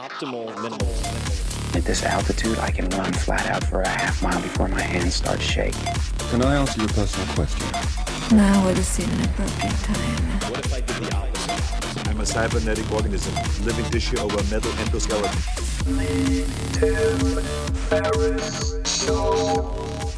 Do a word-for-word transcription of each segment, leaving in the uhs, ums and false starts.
optimal minimalism. At this altitude, I can run flat out for a half mile before my hands start shaking. Can I answer your personal question? Now would seem an appropriate time. What if I did the opposite? I'm a cybernetic organism, living tissue over a metal endoskeleton. Tim Ferriss Show.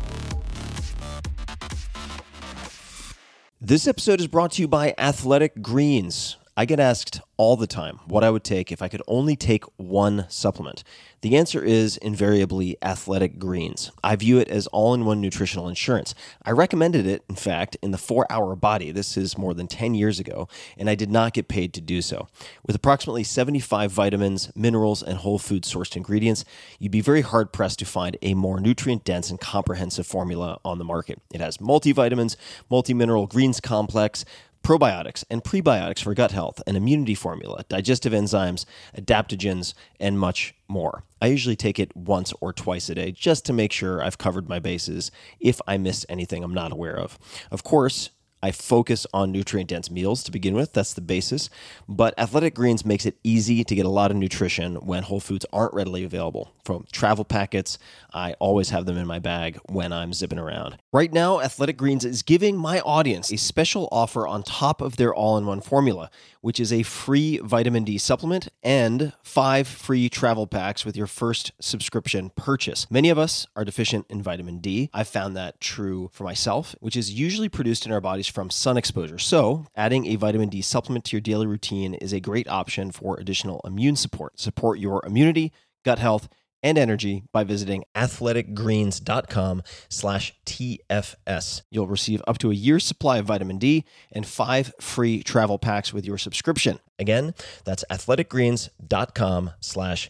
This episode is brought to you by Athletic Greens. I get asked all the time what I would take if I could only take one supplement. The answer is invariably Athletic Greens. I view it as all-in-one nutritional insurance. I recommended it, in fact, in the four hour Body. This is more than ten years ago, and I did not get paid to do so. With approximately seventy-five vitamins, minerals, and whole food-sourced ingredients, you'd be very hard-pressed to find a more nutrient-dense and comprehensive formula on the market. It has multivitamins, multi-mineral greens complex, probiotics and prebiotics for gut health, an immunity formula, digestive enzymes, adaptogens, and much more. I usually take it once or twice a day just to make sure I've covered my bases if I missed anything I'm not aware of. Of course, I focus on nutrient-dense meals to begin with. That's the basis. But Athletic Greens makes it easy to get a lot of nutrition when whole foods aren't readily available. From travel packets, I always have them in my bag when I'm zipping around. Right now, Athletic Greens is giving my audience a special offer on top of their all-in-one formula, which is a free vitamin D supplement and five free travel packs with your first subscription purchase. Many of us are deficient in vitamin D. I've found that true for myself, which is usually produced in our bodies from sun exposure. So, adding a vitamin D supplement to your daily routine is a great option for additional immune support. Support your immunity, gut health, and energy by visiting athleticgreens.com slash TFS. You'll receive up to a year's supply of vitamin D and five free travel packs with your subscription. Again, that's athleticgreens.com slash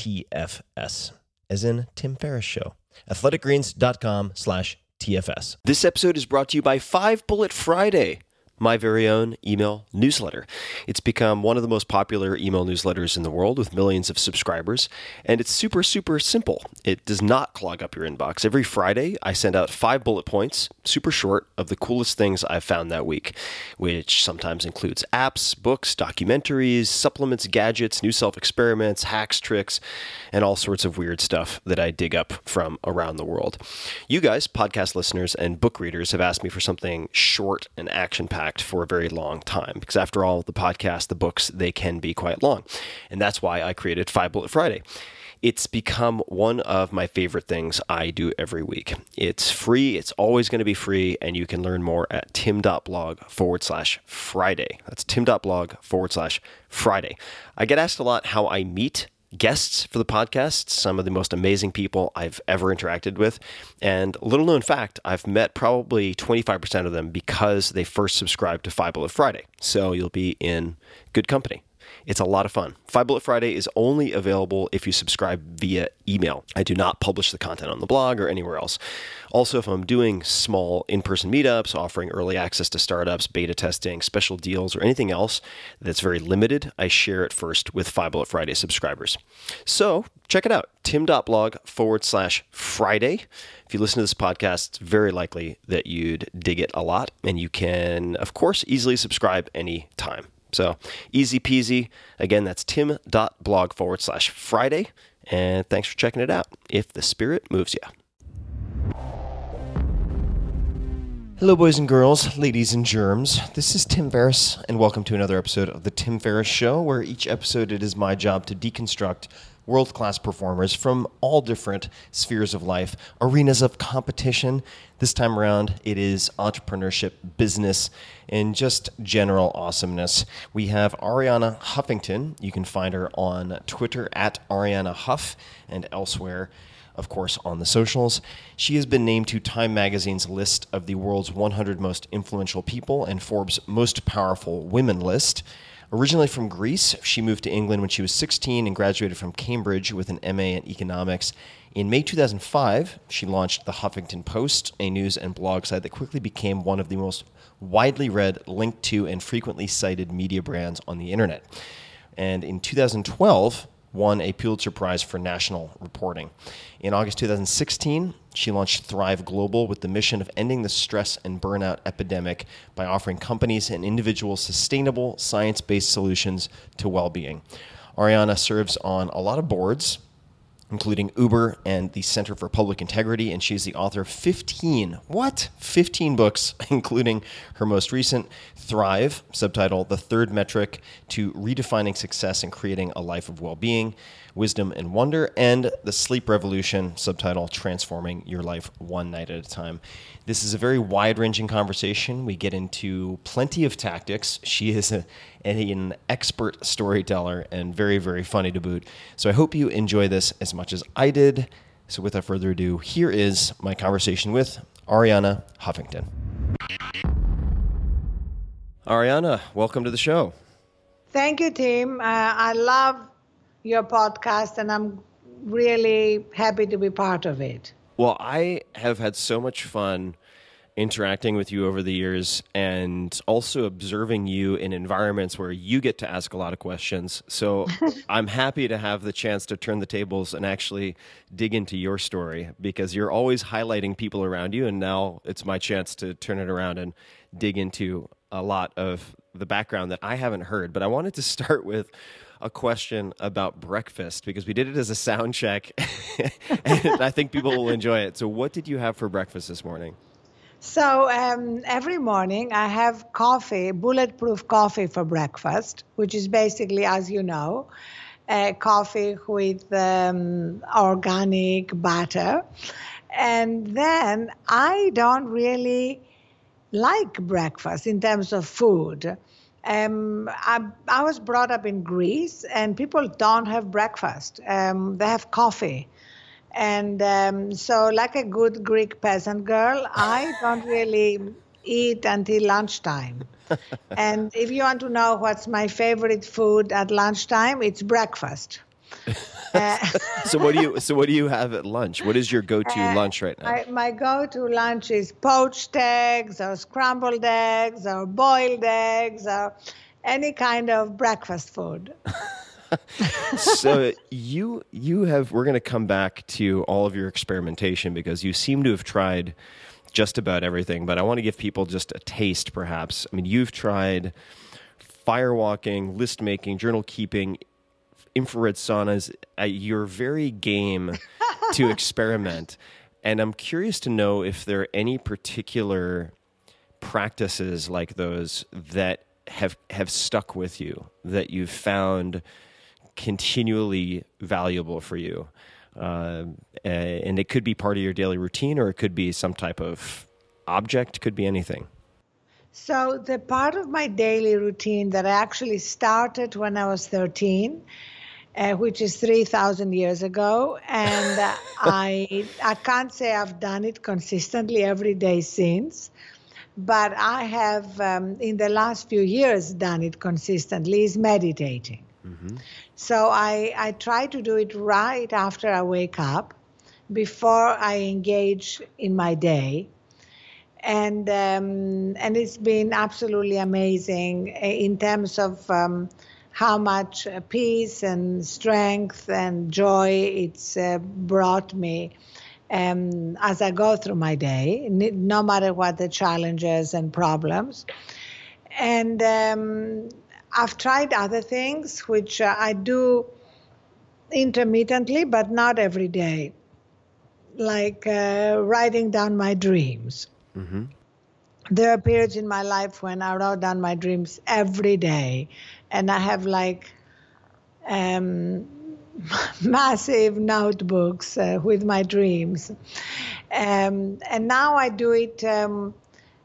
TFS, as in Tim Ferriss Show. athleticgreens.com slash TFS. This episode is brought to you by Five Bullet Friday, my very own email newsletter. It's become one of the most popular email newsletters in the world with millions of subscribers, and it's super, super simple. It does not clog up your inbox. Every Friday, I send out five bullet points, super short, of the coolest things I've found that week, which sometimes includes apps, books, documentaries, supplements, gadgets, new self-experiments, hacks, tricks, and all sorts of weird stuff that I dig up from around the world. You guys, podcast listeners and book readers, have asked me for something short and action-packed for a very long time, because after all, the podcast, the books, they can be quite long. And that's why I created Five Bullet Friday. It's become one of my favorite things I do every week. It's free. It's always going to be free. And you can learn more at tim.blog forward slash Friday. That's tim.blog forward slash Friday. I get asked a lot how I meet guests for the podcast, some of the most amazing people I've ever interacted with. And little known fact, I've met probably twenty-five percent of them because they first subscribed to Five Bullet Friday. So you'll be in good company. It's a lot of fun. Five Bullet Friday is only available if you subscribe via email. I do not publish the content on the blog or anywhere else. Also, if I'm doing small in-person meetups, offering early access to startups, beta testing, special deals, or anything else that's very limited, I share it first with Five Bullet Friday subscribers. So check it out, tim.blog forward slash Friday. If you listen to this podcast, it's very likely that you'd dig it a lot, and you can, of course, easily subscribe anytime. So easy peasy. Again, that's tim.blog forward slash Friday. And thanks for checking it out, if the spirit moves you. Hello, boys and girls, ladies and germs. This is Tim Ferriss, and welcome to another episode of The Tim Ferriss Show, where each episode it is my job to deconstruct world-class performers from all different spheres of life, arenas of competition. This time around, it is entrepreneurship, business, and just general awesomeness. We have Arianna Huffington. You can find her on Twitter at Arianna Huff and elsewhere, of course, on the socials. She has been named to Time Magazine's list of the world's one hundred most influential people and Forbes' most powerful women list. Originally from Greece, she moved to England when she was sixteen and graduated from Cambridge with an M A in economics. In May two thousand five, she launched the Huffington Post, a news and blog site that quickly became one of the most widely read, linked to, and frequently cited media brands on the internet. And in two thousand twelve, won a Pulitzer Prize for national reporting. In August two thousand sixteen, she launched Thrive Global with the mission of ending the stress and burnout epidemic by offering companies and individuals sustainable, science-based solutions to well-being. Arianna serves on a lot of boards, including Uber and the Center for Public Integrity, and she's the author of fifteen, what? fifteen books, including her most recent, Thrive, subtitle, The Third Metric to Redefining Success and Creating a Life of Well-Being, Wisdom and Wonder, and The Sleep Revolution, subtitle, Transforming Your Life One Night at a Time. This is a very wide-ranging conversation. We get into plenty of tactics. She is a, an expert storyteller and very, very funny to boot. So I hope you enjoy this as much as I did. So without further ado, here is my conversation with Arianna Huffington. Arianna, welcome to the show. Thank you, Tim. Uh, I love your podcast, and I'm really happy to be part of it. Well, I have had so much fun interacting with you over the years and also observing you in environments where you get to ask a lot of questions. So I'm happy to have the chance to turn the tables and actually dig into your story, because you're always highlighting people around you, and now it's my chance to turn it around and dig into a lot of the background that I haven't heard. But I wanted to start with a question about breakfast, because we did it as a sound check and I think people will enjoy it. So what did you have for breakfast this morning? So um, every morning I have coffee, bulletproof coffee for breakfast, which is basically, as you know, uh, coffee with um, organic butter. And then I don't really like breakfast in terms of food. Um, I, I was brought up in Greece, and people don't have breakfast. Um, they have coffee. And um, so like a good Greek peasant girl, I don't really eat until lunchtime. And if you want to know what's my favorite food at lunchtime, it's breakfast. Uh, so what do you so what do you have at lunch? What is your go-to uh, lunch right now? I, my go-to lunch is poached eggs or scrambled eggs or boiled eggs or any kind of breakfast food. So you you have we're going to come back to all of your experimentation, because you seem to have tried just about everything, but I want to give people just a taste perhaps. I mean, you've tried firewalking, list making, journal keeping, infrared saunas. Uh, you're very game to experiment. And I'm curious to know if there are any particular practices like those that have have stuck with you, that you've found continually valuable for you. Uh, and it could be part of your daily routine, or it could be some type of object, could be anything. So the part of my daily routine that I actually started when I was thirteen, uh, which is three thousand years ago, and uh, I I can't say I've done it consistently every day since, but I have um, in the last few years done it consistently, is meditating. Mm-hmm. So I, I try to do it right after I wake up, before I engage in my day. And um, and it's been absolutely amazing in terms of um, how much peace and strength and joy it's uh, brought me um, as I go through my day, no matter what the challenges and problems. And um, I've tried other things, which uh, I do intermittently, but not every day, like uh, writing down my dreams. Mm-hmm. There are periods in my life when I wrote down my dreams every day, and I have like um, massive notebooks uh, with my dreams. Um, and now I do it um,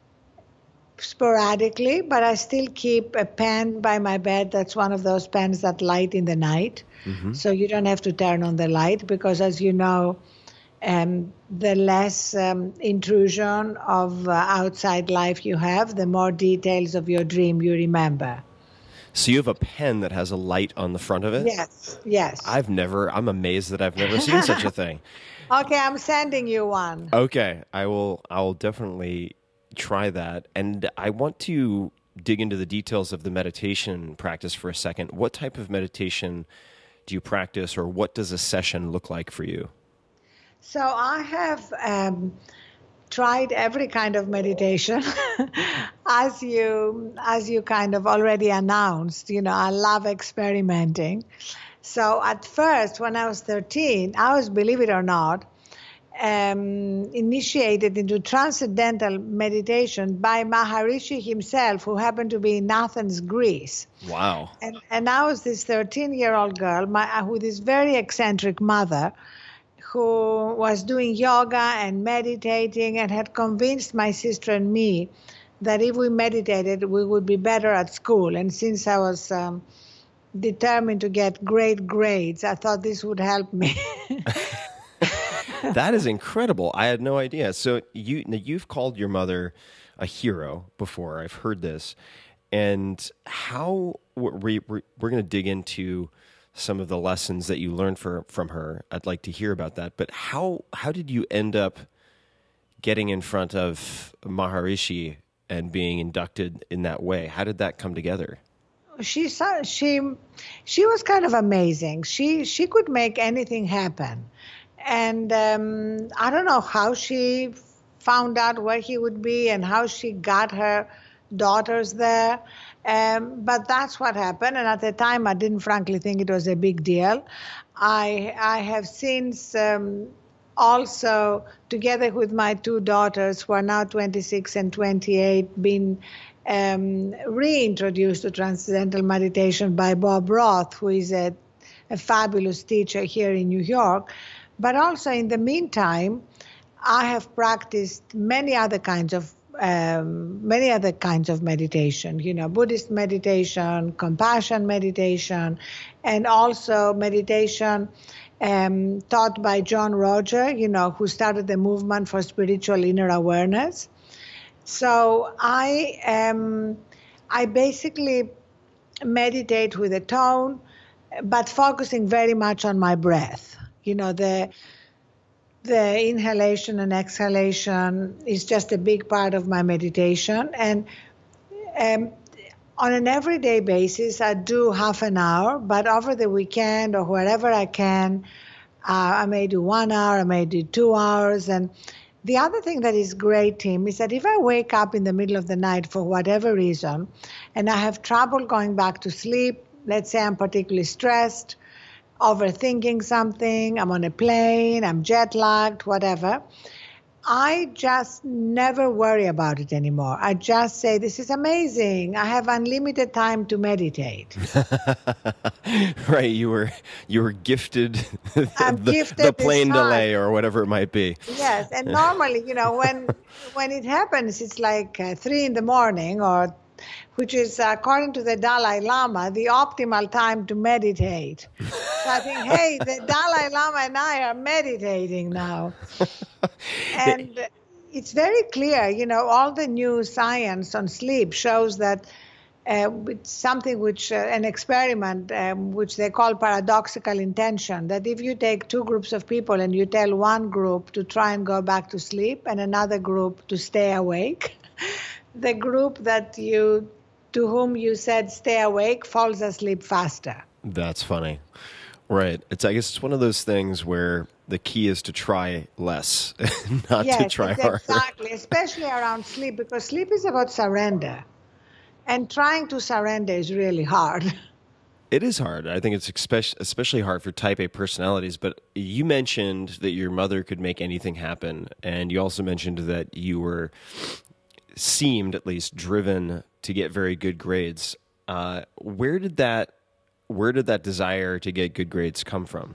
sporadically, but I still keep a pen by my bed. That's one of those pens that light in the night. Mm-hmm. So you don't have to turn on the light, because as you know, um, the less um, intrusion of uh, outside life you have, the more details of your dream you remember. So you have a pen that has a light on the front of it? Yes, yes. I've never, I'm amazed that I've never seen such a thing. Okay, I'm sending you one. Okay, I will, I will definitely try that. And I want to dig into the details of the meditation practice for a second. What type of meditation do you practice, or what does a session look like for you? So I have um, tried every kind of meditation. as you as you kind of already announced, you know, I love experimenting. So at first, when I was thirteen, I was, believe it or not, um, initiated into transcendental meditation by Maharishi himself, who happened to be in Athens, Greece. Wow. And, and I was this thirteen-year-old girl my, with this very eccentric mother who was doing yoga and meditating and had convinced my sister and me that if we meditated, we would be better at school. And since I was um, determined to get great grades, I thought this would help me. That is incredible. I had no idea. So you, now you've called your mother a hero before. I've heard this. And how, we, we're, we're going to dig into some of the lessons that you learned for, from her. I'd like to hear about that. But how, how did you end up getting in front of Maharishi and being inducted in that way? How did that come together? She saw, she she was kind of amazing. She she could make anything happen, and um, I don't know how she found out where he would be and how she got her daughters there, um, but that's what happened. And at the time, I didn't frankly think it was a big deal. I I have since. Um, Also, together with my two daughters, who are now twenty-six and twenty-eight, been um, reintroduced to Transcendental Meditation by Bob Roth, who is a, a fabulous teacher here in New York. But also, in the meantime, I have practiced many other kinds of um, many other kinds of meditation. You know, Buddhist meditation, compassion meditation, and also meditation. Um, taught by John Roger, you know, who started the movement for spiritual inner awareness. So I um, I basically meditate with a tone, but focusing very much on my breath. You know, the the inhalation and exhalation is just a big part of my meditation. And um, on an everyday basis, I do half an hour, but over the weekend or wherever I can, uh, I may do one hour, I may do two hours. And the other thing that is great, Tim, is that if I wake up in the middle of the night for whatever reason, and I have trouble going back to sleep, let's say I'm particularly stressed, overthinking something, I'm on a plane, I'm jet lagged, whatever, I just never worry about it anymore. I just say, this is amazing. I have unlimited time to meditate. Right. You were you were gifted, I'm the, gifted the plane this time. delay or whatever it might be. Yes. And normally, you know, when when it happens, it's like uh, three in the morning, or which is, according to the Dalai Lama, the optimal time to meditate. So I think, hey, the Dalai Lama and I are meditating now. And it's very clear, you know, all the new science on sleep shows that uh, it's something which, uh, an experiment, um, which they call paradoxical intention, that if you take two groups of people and you tell one group to try and go back to sleep and another group to stay awake, the group that you, to whom you said stay awake, falls asleep faster. That's funny. Right. It's, I guess it's one of those things where the key is to try less, not yes, to try it's harder. Exactly, especially around sleep, because sleep is about surrender. And trying to surrender is really hard. It is hard. I think it's especially especially hard for type A personalities. But you mentioned that your mother could make anything happen. And you also mentioned that you were, seemed at least, driven to get very good grades. Uh, where did that Where did that desire to get good grades come from?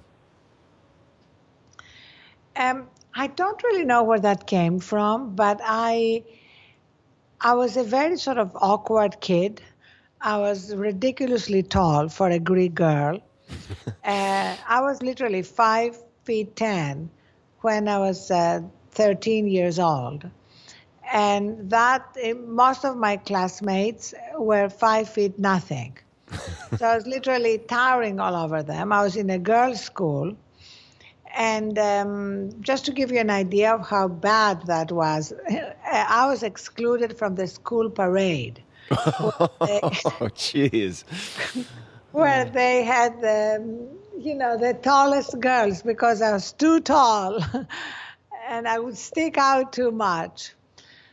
Um, I don't really know where that came from, but I, I was a very sort of awkward kid. I was ridiculously tall for a Greek girl. uh, I was literally five feet ten when I was uh, thirteen years old. And that, most of my classmates were five feet nothing. So I was literally towering all over them. I was in a girls' school. And um, just to give you an idea of how bad that was, I was excluded from the school parade. They, oh, jeez. Where they had, the, you know, the tallest girls because I was too tall and I would stick out too much.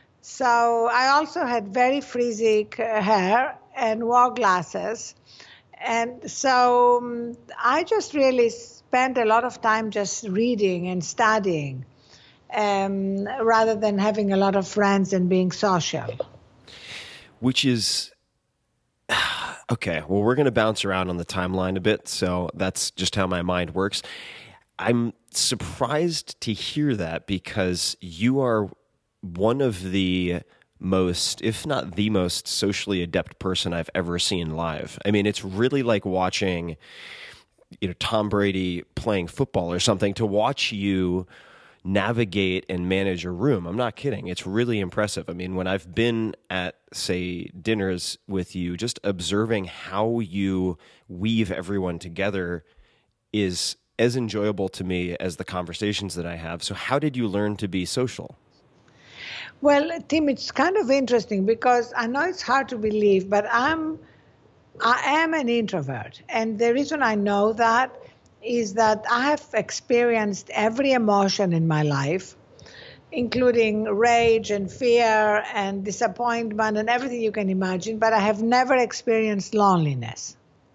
So I also had very frizzy hair and wore glasses. and so um, I just really spent a lot of time just reading and studying, um, rather than having a lot of friends and being social. Which is, okay, well, we're going to bounce around on the timeline a bit, so that's just how my mind works. I'm surprised to hear that because you are one of the most, if not the most socially adept person I've ever seen live. I mean, it's really like watching, you know, Tom Brady playing football or something, to watch you navigate and manage a room. I'm not kidding. It's really impressive. I mean, when I've been at, say, dinners with you, just observing how you weave everyone together is as enjoyable to me as the conversations that I have. So how did you learn to be social? Well, Tim, it's kind of interesting because I know it's hard to believe, but I'm, I am an introvert. And the reason I know that is that I have experienced every emotion in my life, including rage and fear and disappointment and everything you can imagine, but I have never experienced loneliness.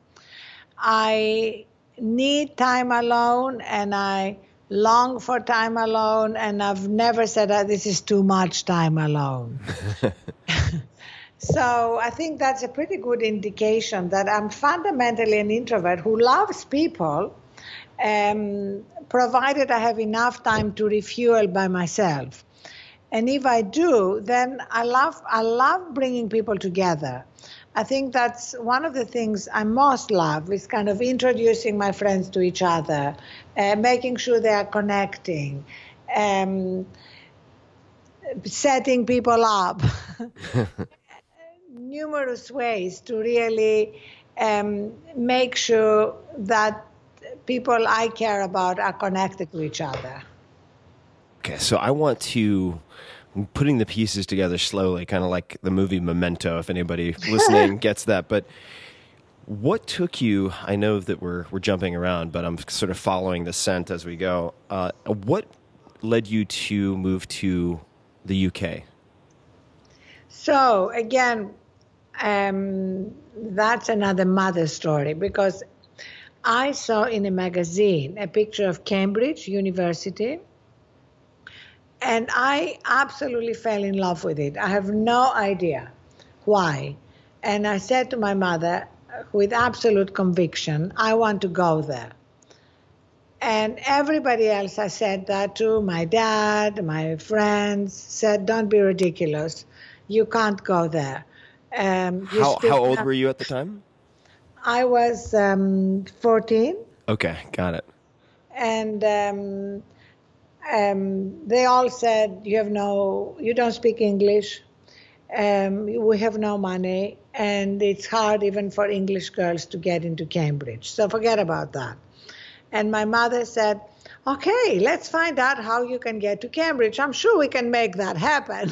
I need time alone, and I long for time alone, and I've never said that this is too much time alone. So I think that's a pretty good indication that I'm fundamentally an introvert who loves people, um, provided I have enough time to refuel by myself. And if I do, then I love I love bringing people together. I think that's one of the things I most love, is kind of introducing my friends to each other, uh, making sure they are connecting, um, setting people up. Numerous ways to really um, make sure that people I care about are connected to each other. Okay, so I want to, I'm putting the pieces together slowly, kind of like the movie Memento, if anybody listening gets that. But what took you, I know that we're we're jumping around, but I'm sort of following the scent as we go. Uh, what led you to move to the U K? So again, um, that's another mother story, because I saw in a magazine a picture of Cambridge University, and I absolutely fell in love with it. I have no idea why. And I said to my mother, with absolute conviction, I want to go there. And everybody else I said that to, my dad, my friends, said, don't be ridiculous. You can't go there. Um, you how how old have... were you at the time? I was um, fourteen. Okay, got it. And um, um, they all said, you have no, you don't speak English. Um, we have no money, and it's hard even for English girls to get into Cambridge. So forget about that. And my mother said, okay, let's find out how you can get to Cambridge. I'm sure we can make that happen.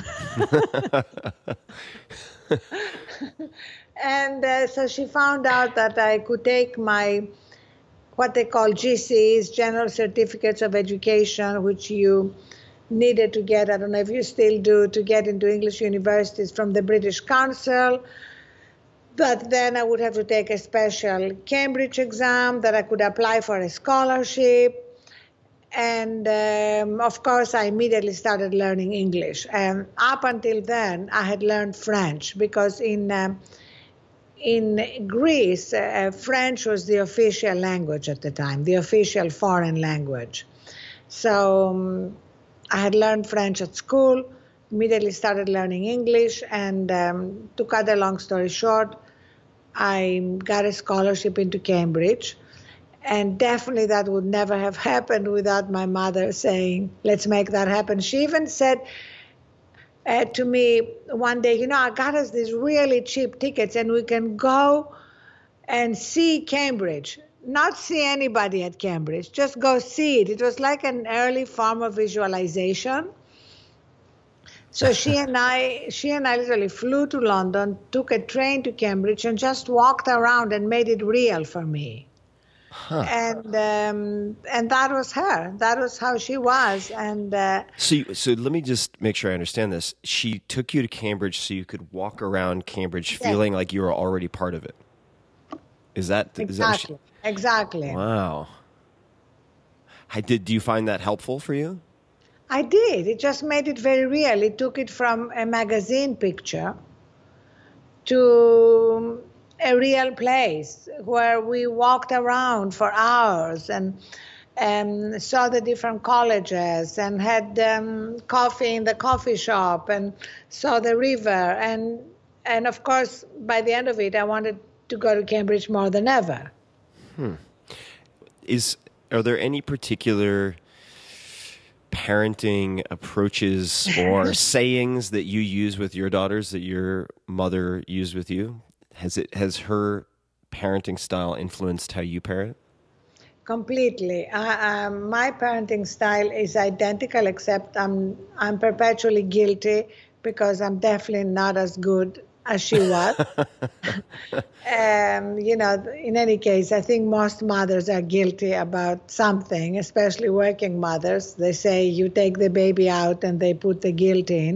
And uh, so she found out that I could take my, what they call G Cs, General Certificates of Education, which you needed to get, I don't know if you still do, to get into English universities from the British Council. But then I would have to take a special Cambridge exam that I could apply for a scholarship. And um, of course, I immediately started learning English. And up until then, I had learned French, because in um, in Greece, uh, French was the official language at the time, the official foreign language. So um, I had learned French at school, immediately started learning English, and um, to cut a long story short, I got a scholarship into Cambridge. And definitely that would never have happened without my mother saying, let's make that happen. She even said uh, to me one day, you know, I got us these really cheap tickets and we can go and see Cambridge. Not see anybody at Cambridge, just go see it. It was like an early form of visualization. So she and I, she and I literally flew to London, took a train to Cambridge, and just walked around and made it real for me. Huh. And um, and that was her. That was how she was. And uh, so, you, so let me just make sure I understand this. She took you to Cambridge so you could walk around Cambridge, feeling yeah. like you were already part of it. Is that is that what she- Exactly. Exactly. wow? I did. Do you find that helpful for you? I did. It just made it very real. It took it from a magazine picture to a real place where we walked around for hours and um, saw the different colleges and had um, coffee in the coffee shop and saw the river. And, and of course, by the end of it, I wanted to go to Cambridge more than ever. Hmm. Is are there any particular parenting approaches or sayings that you use with your daughters that your mother used with you? Has it has her parenting style influenced how you parent? Completely. Uh, um, my parenting style is identical, except I'm I'm perpetually guilty because I'm definitely not as good as she was. um, you know, in any case, I think most mothers are guilty about something, especially working mothers. They say you take the baby out and they put the guilt in.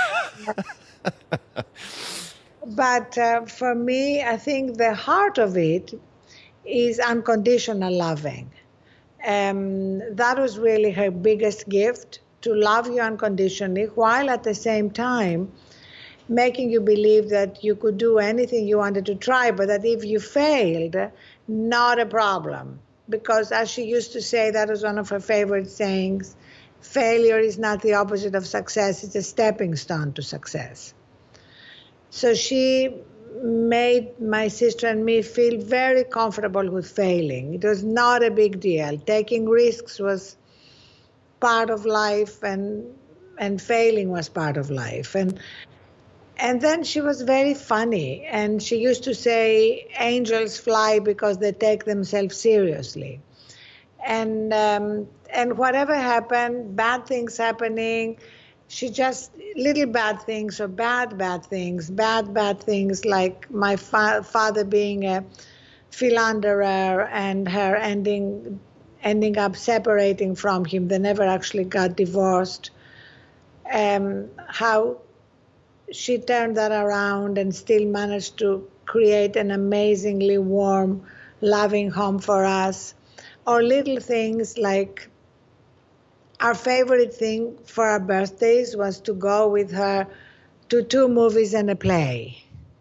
But uh, for me, I think the heart of it is unconditional loving. Um, that was really her biggest gift, to love you unconditionally, while at the same time making you believe that you could do anything you wanted to try, but that if you failed, not a problem. Because as she used to say, that was one of her favorite sayings, failure is not the opposite of success, it's a stepping stone to success. So she made my sister and me feel very comfortable with failing. It was not a big deal. Taking risks was part of life, and and failing was part of life. And and then she was very funny, and she used to say, angels fly because they take themselves seriously. And um, and whatever happened, bad things happening, she just, little bad things or bad, bad things, bad, bad things, like my fa- father being a philanderer and her ending ending up separating from him. They never actually got divorced. Um, how she turned that around and still managed to create an amazingly warm, loving home for us. Or little things like our favorite thing for our birthdays was to go with her to two movies and a play.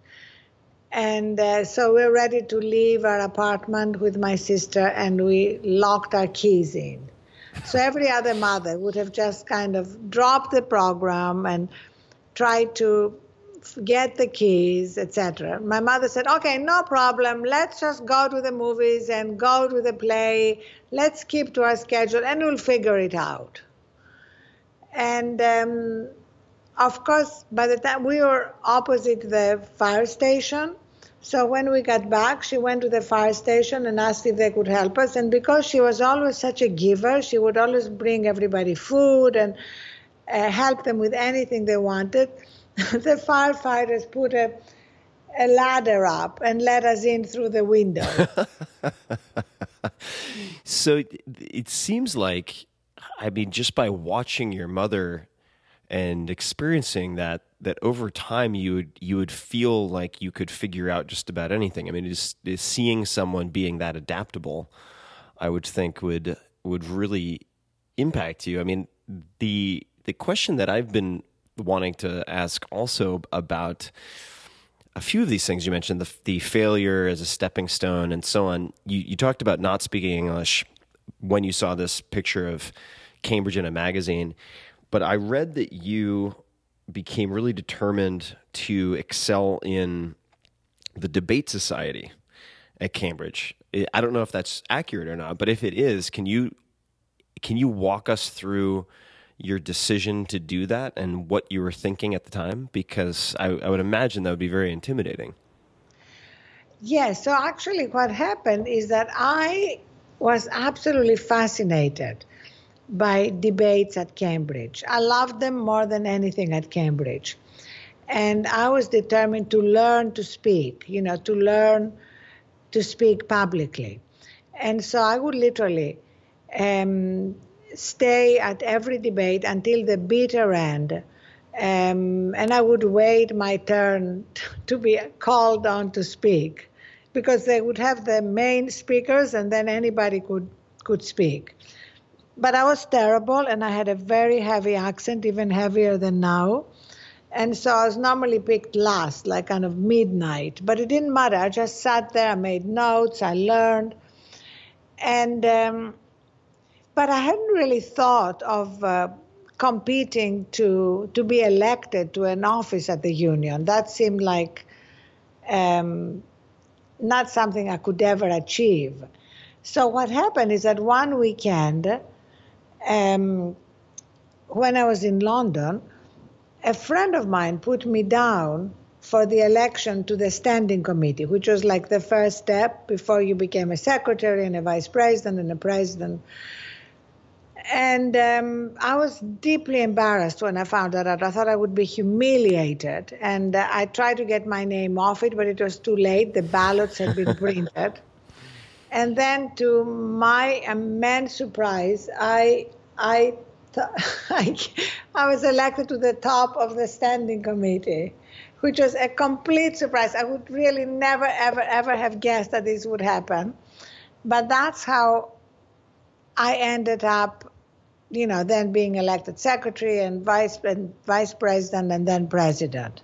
And uh, so we're ready to leave our apartment with my sister, and we locked our keys in. So every other mother would have just kind of dropped the program and tried to get the keys, et cetera. My mother said, okay, no problem. Let's just go to the movies and go to the play. Let's keep to our schedule and we'll figure it out. And um, of course, by the time we were opposite the fire station, so when we got back, she went to the fire station and asked if they could help us. And because she was always such a giver, she would always bring everybody food and uh, help them with anything they wanted. The firefighters put a, a ladder up and let us in through the window. So it, it seems like, I mean, just by watching your mother and experiencing that, that over time you would you would feel like you could figure out just about anything. I mean, just, just seeing someone being that adaptable, I would think would would really impact you. I mean, the the question that I've been wanting to ask also about a few of these things you mentioned, the the failure as a stepping stone and so on. You you talked about not speaking English when you saw this picture of Cambridge in a magazine, but I read that you became really determined to excel in the debate society at Cambridge. I don't know if that's accurate or not, but if it is, can you can you walk us through your decision to do that and what you were thinking at the time? Because I, I would imagine that would be very intimidating. Yes, so actually what happened is that I was absolutely fascinated by debates at Cambridge. I loved them more than anything at Cambridge. And I was determined to learn to speak, you know, to learn to speak publicly. And so I would literally um, stay at every debate until the bitter end. Um, and I would wait my turn to be called on to speak. because they would have the main speakers and then anybody could could speak. But I was terrible, and I had a very heavy accent, even heavier than now. And so I was normally picked last, like kind of midnight. But it didn't matter. I just sat there, I made notes, I learned. And um, but I hadn't really thought of uh, competing to to be elected to an office at the union. That seemed like um, not something I could ever achieve. So what happened is that one weekend, um, when I was in London, a friend of mine put me down for the election to the standing committee, which was like the first step before you became a secretary and a vice president and a president. And um, I was deeply embarrassed when I found that out. I thought I would be humiliated. And uh, I tried to get my name off it, but it was too late. The ballots had been printed. And then to my immense surprise, I, I, I, I was elected to the top of the standing committee, which was a complete surprise. I would really never, ever, ever have guessed that this would happen. But that's how I ended up, you know, then being elected secretary and vice, and vice president and then president.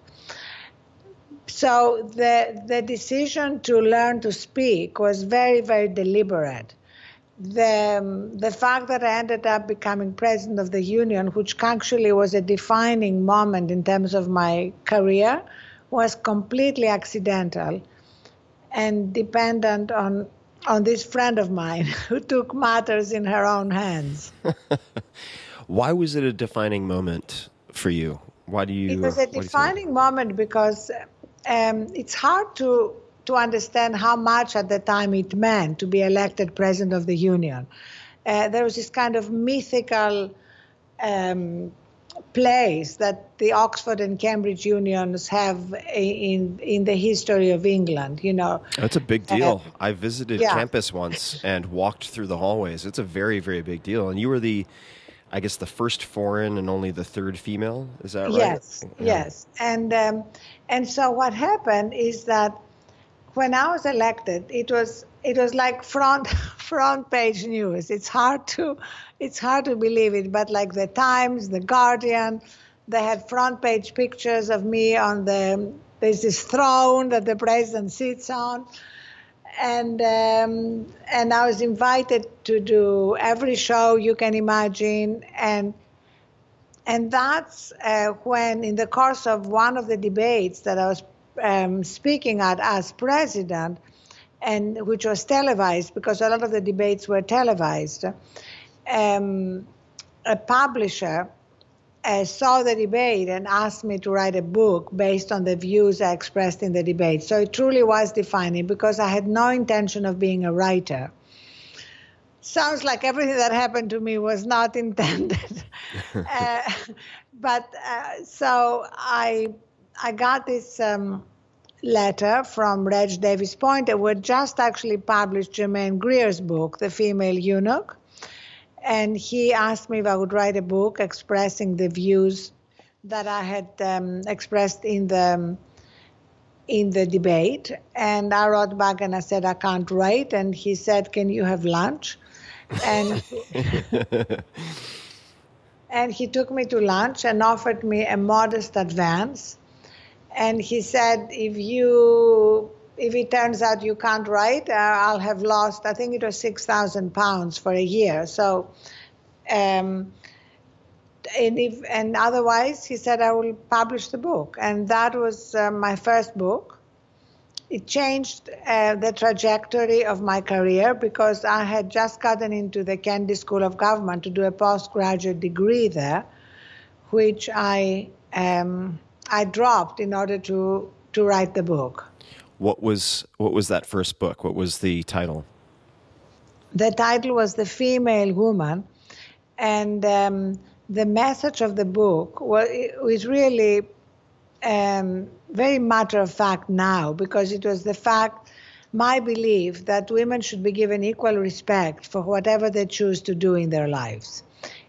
So the the decision to learn to speak was very, very deliberate. The, um, the fact that I ended up becoming president of the union, which actually was a defining moment in terms of my career, was completely accidental and dependent on on this friend of mine who took matters in her own hands. Why was it a defining moment for you? Why do you? It was a defining moment because um, it's hard to to understand how much at the time it meant to be elected president of the union. Uh, there was this kind of mythical um, place that the Oxford and Cambridge unions have in in the history of England, you know. That's a big deal. Uh, I visited yeah. campus once and walked through the hallways. It's a very, very big deal. And you were the, I guess, the first foreign and only the third female. Is that right? Yes, yeah. yes. And um, and so what happened is that when I was elected, it was it was like front front page news. It's hard to it's hard to believe it, but like the Times, the Guardian, they had front page pictures of me on the there's this throne that the president sits on, and um, and I was invited to do every show you can imagine, and and that's uh, when in the course of one of the debates that I was Um, speaking at as president, and which was televised because a lot of the debates were televised. Um, a publisher uh, saw the debate and asked me to write a book based on the views I expressed in the debate. So it truly was defining because I had no intention of being a writer. Sounds like everything that happened to me was not intended. uh, but uh, so I I got this um, letter from Reg Davis Poynter, who had just actually published Germaine Greer's book, The Female Eunuch. And he asked me if I would write a book expressing the views that I had um, expressed in the in the debate. And I wrote back and I said, I can't write. And he said, can you have lunch? And and he took me to lunch and offered me a modest advance. And he said, if you, if it turns out you can't write, uh, I'll have lost, I think it was six thousand pounds for a year. So, um, and, if, and otherwise, he said, I will publish the book. And that was uh, my first book. It changed uh, the trajectory of my career because I had just gotten into the Kennedy School of Government to do a postgraduate degree there, which I... Um, I dropped in order to to write the book. What was what was that first book? What was the title? The title was The Female Woman, and um, the message of the book was, was really um, very matter of fact now, because it was the fact, my belief that women should be given equal respect for whatever they choose to do in their lives.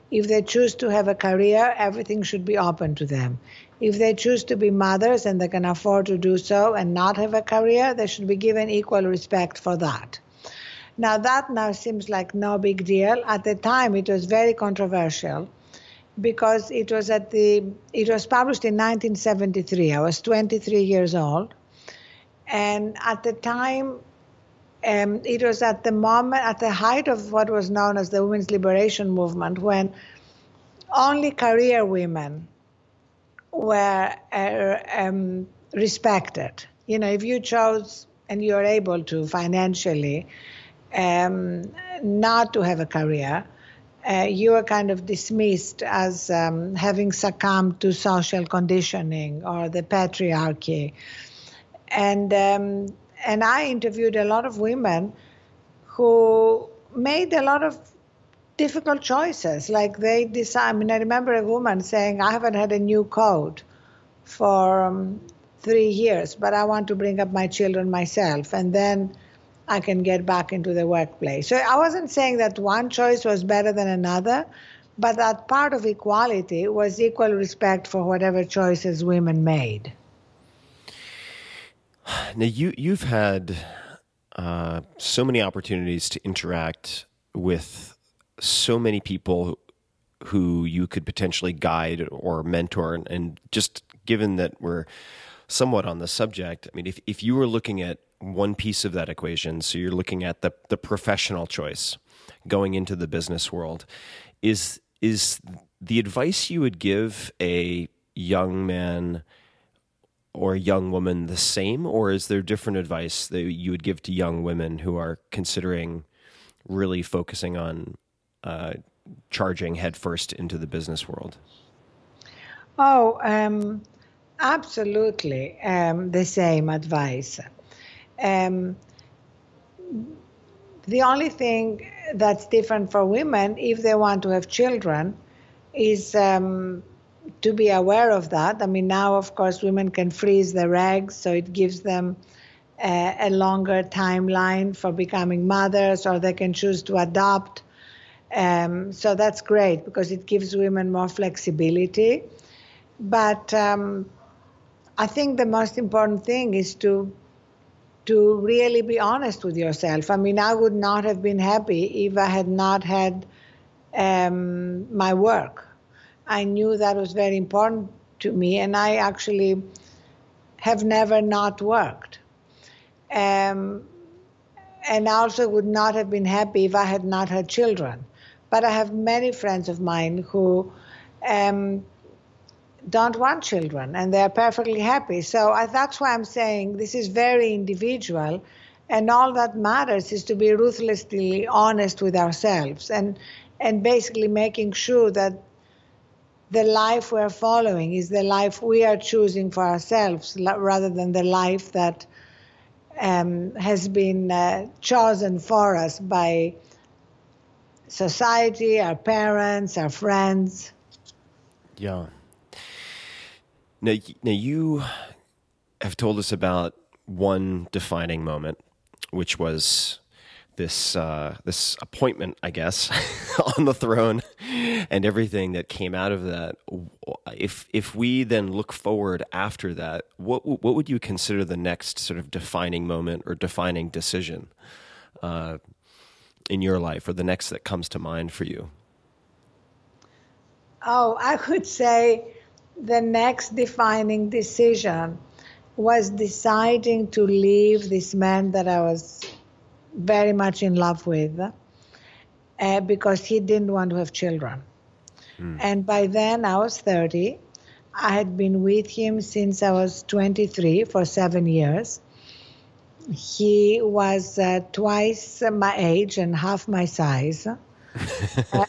If they choose to have a career, everything should be open to them. If they choose to be mothers and they can afford to do so and not have a career, they should be given equal respect for that. Now, that now seems like no big deal. At the time, it was very controversial because it was at the it was published in nineteen seventy-three. I was twenty-three years old, and at the time, um, it was at the moment, at the height of what was known as the women's liberation movement, when only career women were uh, um, respected. You know, if you chose and you're able to financially um, not to have a career, uh, you were kind of dismissed as um, having succumbed to social conditioning or the patriarchy. And um, and I interviewed a lot of women who made a lot of difficult choices. Like they decide, I mean, I remember a woman saying, I haven't had a new coat for um, three years, but I want to bring up my children myself, and then I can get back into the workplace. So I wasn't saying that one choice was better than another, but that part of equality was equal respect for whatever choices women made. Now, you, you've had uh, so many opportunities to interact with so many people who you could potentially guide or mentor. And, and just given that we're somewhat on the subject, I mean, if, if you were looking at one piece of that equation, so you're looking at the, the professional choice going into the business world, is, is the advice you would give a young man or a young woman the same, or is there different advice that you would give to young women who are considering really focusing on uh, charging headfirst into the business world? Oh, um, absolutely um, the same advice. Um, the only thing that's different for women, if they want to have children, is um, to be aware of that. I mean, now, of course, women can freeze their eggs, so it gives them uh, a longer timeline for becoming mothers, or they can choose to adopt. Um, so that's great because it gives women more flexibility. But um, I think the most important thing is to to really be honest with yourself. I mean, I would not have been happy if I had not had um, my work. I knew that was very important to me, and I actually have never not worked. Um, and I also would not have been happy if I had not had children. But I have many friends of mine who um, don't want children, and they're perfectly happy. So I, that's why I'm saying this is very individual, and all that matters is to be ruthlessly honest with ourselves and and basically making sure that the life we're following is the life we are choosing for ourselves, rather than the life that um, has been uh, chosen for us by society, our parents, our friends. Yeah. Now, now you have told us about one defining moment, which was this uh, this appointment, I guess, on the throne, and everything that came out of that. If if we then look forward after that, what what would you consider the next sort of defining moment or defining decision uh, in your life, or the next that comes to mind for you? Oh, I would say the next defining decision was deciding to leave this man that I was very much in love with uh, because he didn't want to have children. Mm. And by then I was thirty. I had been with him since I was twenty-three for seven years. He was uh, twice my age and half my size. uh,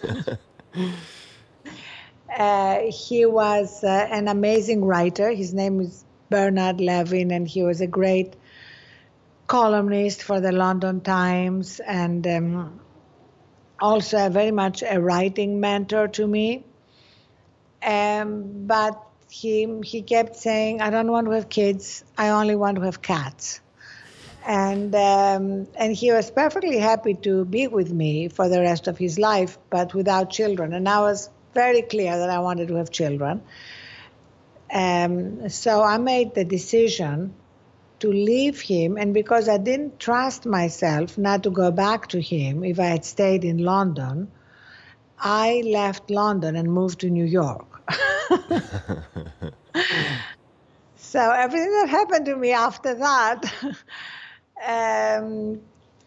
uh, he was uh, an amazing writer. His name is Bernard Levin, and he was a great columnist for the London Times, and um, also very much a writing mentor to me. Um, but he he kept saying, I don't want to have kids, I only want to have cats. And um, and he was perfectly happy to be with me for the rest of his life, but without children. And I was very clear that I wanted to have children. Um, so I made the decision to leave him, and because I didn't trust myself not to go back to him if I had stayed in London, I left London and moved to New York. So everything that happened to me after that, um,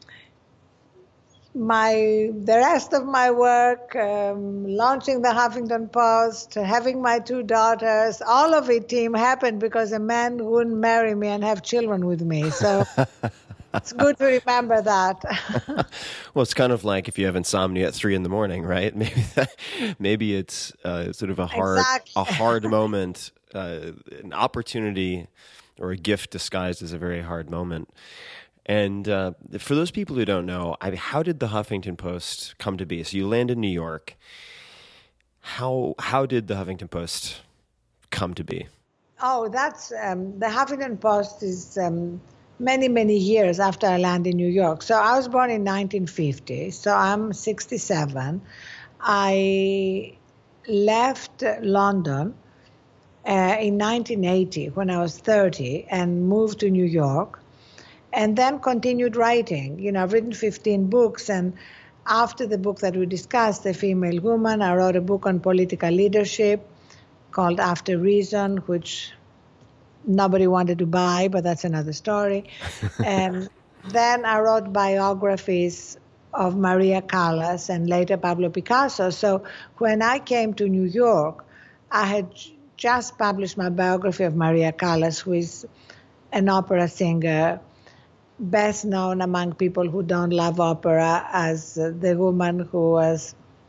my the rest of my work, um, launching the Huffington Post, having my two daughters, all of it, team, happened because a man wouldn't marry me and have children with me. So it's good to remember that. Well, it's kind of like if you have insomnia at three in the morning, right? Maybe that, maybe it's uh, sort of a hard, Exactly. a hard moment, uh, an opportunity, or a gift disguised as a very hard moment. And uh, for those people who don't know, I mean, how did the Huffington Post come to be? So you land in New York. How how did the Huffington Post come to be? Oh, that's um, the Huffington Post is um, many, many years after I landed in New York. So I was born in nineteen fifty, so I'm sixty-seven. I left London uh, in nineteen eighty when I was thirty and moved to New York. And then continued writing. You know, I've written fifteen books, and after the book that we discussed, The Female Woman, I wrote a book on political leadership called After Reason, which nobody wanted to buy, but that's another story. And then I wrote biographies of Maria Callas and later Pablo Picasso. So when I came to New York, I had just published my biography of Maria Callas, who is an opera singer, best known among people who don't love opera as uh, the woman who was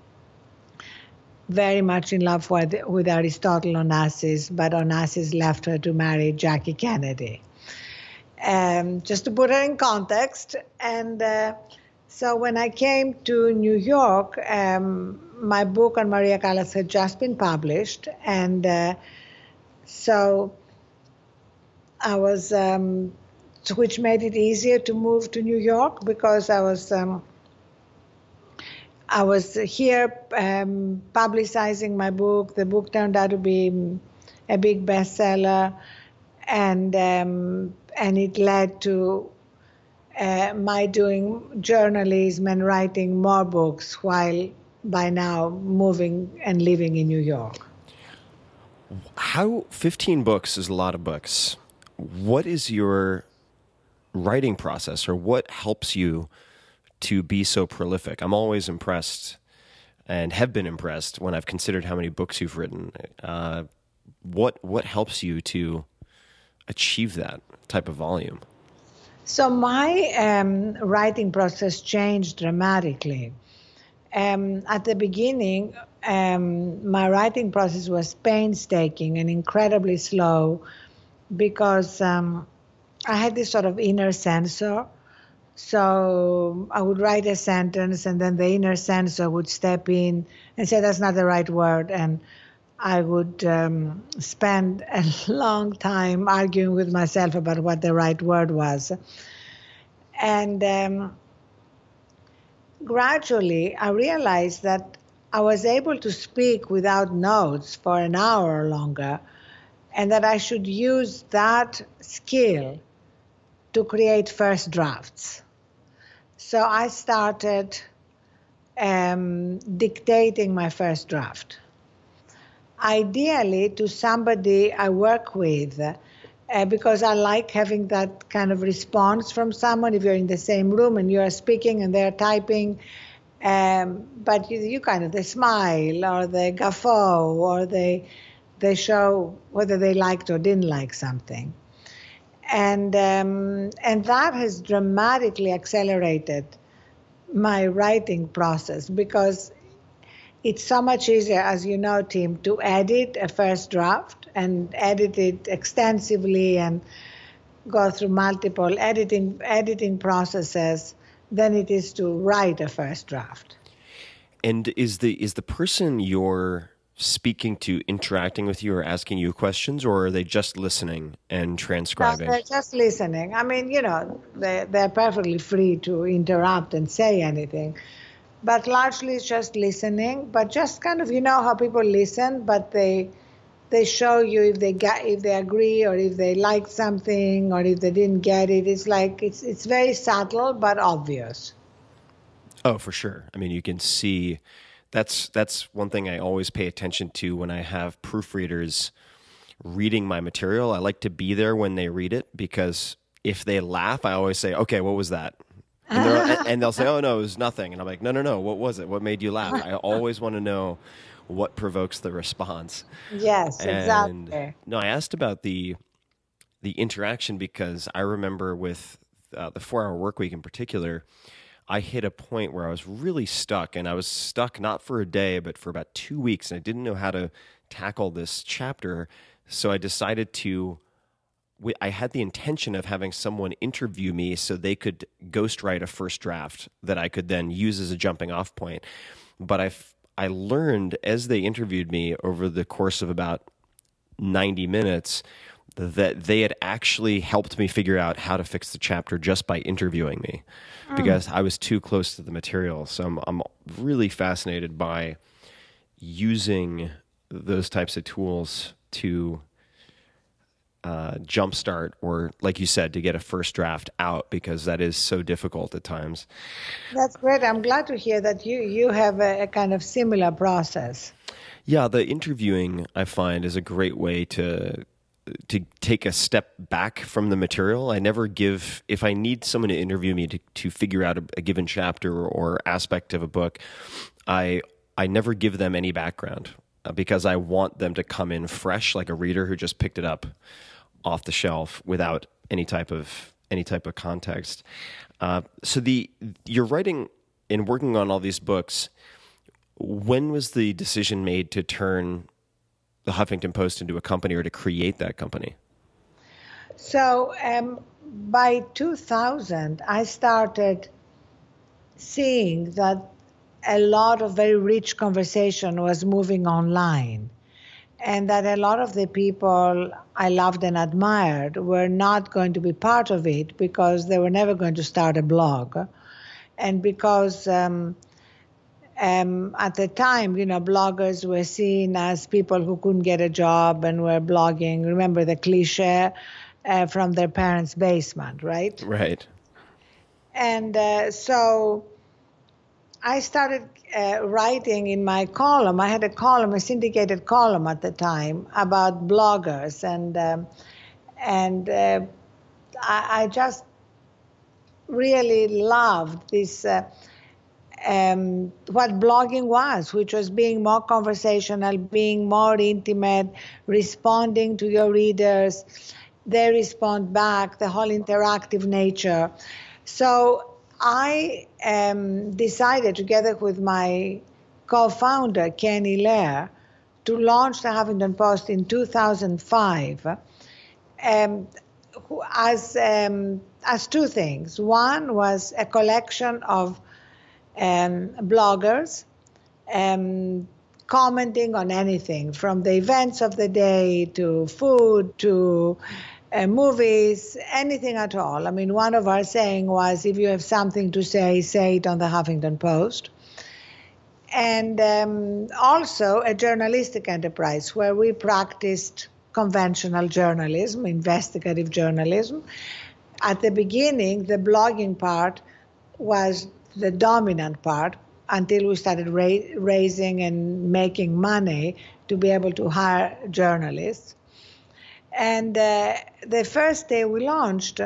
very much in love with, with Aristotle Onassis, but Onassis left her to marry Jackie Kennedy. Um, just to put her in context. And uh, so when I came to New York, um, my book on Maria Callas had just been published. And uh, so I was... Um, which made it easier to move to New York because I was um, I was here um, publicizing my book. The book turned out to be a big bestseller, and um, and it led to uh, my doing journalism and writing more books while by now moving and living in New York. How fifteen books is a lot of books. What is your writing process, or what helps you to be so prolific? I'm always impressed and have been impressed when I've considered how many books you've written. Uh, what what helps you to achieve that type of volume? So my um, writing process changed dramatically. Um, at the beginning, um, my writing process was painstaking and incredibly slow because um, I had this sort of inner censor. So I would write a sentence and then the inner censor would step in and say, that's not the right word. And I would um, spend a long time arguing with myself about what the right word was. And um, gradually I realized that I was able to speak without notes for an hour or longer, and that I should use that skill to create first drafts. So I started um, dictating my first draft. Ideally to somebody I work with, uh, because I like having that kind of response from someone. If you're in the same room and you're speaking and they're typing, um, but you, you kind of, they smile or they guffaw or they, they show whether they liked or didn't like something. And um, and that has dramatically accelerated my writing process because it's so much easier, as you know, Tim, to edit a first draft and edit it extensively and go through multiple editing editing processes than it is to write a first draft. And is the is the person you're speaking to, interacting with you, or asking you questions, or are they just listening and No, transcribing? they're just listening. I mean, you know, they, they're perfectly free to interrupt and say anything. But largely it's just listening, but just kind of, you know how people listen, but they they show you if they get, if they agree, or if they like something, or if they didn't get it. It's like, it's it's very subtle but obvious. Oh, for sure. I mean, you can see that's that's one thing I always pay attention to when I have proofreaders reading my material. I like to be there when they read it, because if they laugh, I always say, "Okay, what was that?" And, they're, and they'll say, "Oh no, it was nothing." And I'm like, "No, no, no. What was it? What made you laugh?" I always want to know what provokes the response. Yes, And, exactly. No, I asked about the the interaction because I remember with uh, the four hour work week in particular, I hit a point where I was really stuck, and I was stuck not for a day, but for about two weeks, and I didn't know how to tackle this chapter. So I decided to, I had the intention of having someone interview me so they could ghostwrite a first draft that I could then use as a jumping off point. But I, I learned as they interviewed me over the course of about ninety minutes that they had actually helped me figure out how to fix the chapter just by interviewing me, because I was too close to the material. So I'm, I'm really fascinated by using those types of tools to uh, jumpstart, or like you said, to get a first draft out, because that is so difficult at times. That's great. I'm glad to hear that you, you have a, a kind of similar process. Yeah, the interviewing, I find, is a great way to to take a step back from the material. I never give, if I need someone to interview me to, to figure out a, a given chapter or aspect of a book, I I never give them any background, uh, because I want them to come in fresh, like a reader who just picked it up off the shelf without any type of any type of context. Uh, so the you're writing and working on all these books. When was the decision made to turn the Huffington Post into a company, or to create that company? So um, by two thousand, I started seeing that a lot of very rich conversation was moving online, and that a lot of the people I loved and admired were not going to be part of it because they were never going to start a blog. And because um, Um, at the time, you know, bloggers were seen as people who couldn't get a job and were blogging. Remember the cliche uh, from their parents' basement, right? Right. And uh, so I started uh, writing in my column. I had a column, a syndicated column at the time about bloggers, and um, and uh, I, I just really loved this. Uh, Um, what blogging was, which was being more conversational, being more intimate, responding to your readers. They respond back, the whole interactive nature. So I um, decided, together with my co-founder, Kenny Lair, to launch the Huffington Post in two thousand five um, as, um, as two things. One was a collection of Um, bloggers um, commenting on anything from the events of the day to food to uh, movies, anything at all. I mean, one of our saying was, if you have something to say, say it on the Huffington Post. And um, also a journalistic enterprise where we practiced conventional journalism, investigative journalism. At the beginning, the blogging part was the dominant part until we started ra- raising and making money to be able to hire journalists. And uh, the first day we launched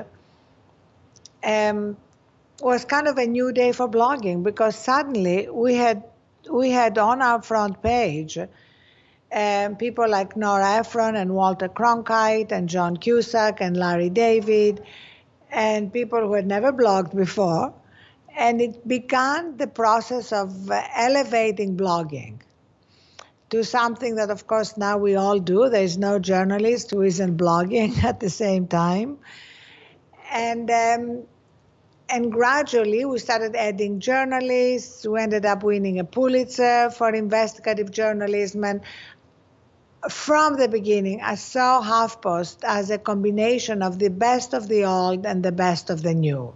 um, was kind of a new day for blogging, because suddenly we had we had on our front page um, people like Nora Ephron and Walter Cronkite and John Cusack and Larry David, and people who had never blogged before. And it began the process of uh, elevating blogging to something that, of course, now we all do. There's no journalist who isn't blogging at the same time. And um, and gradually we started adding journalists. We ended up winning a Pulitzer for investigative journalism. And from the beginning, I saw HuffPost as a combination of the best of the old and the best of the new.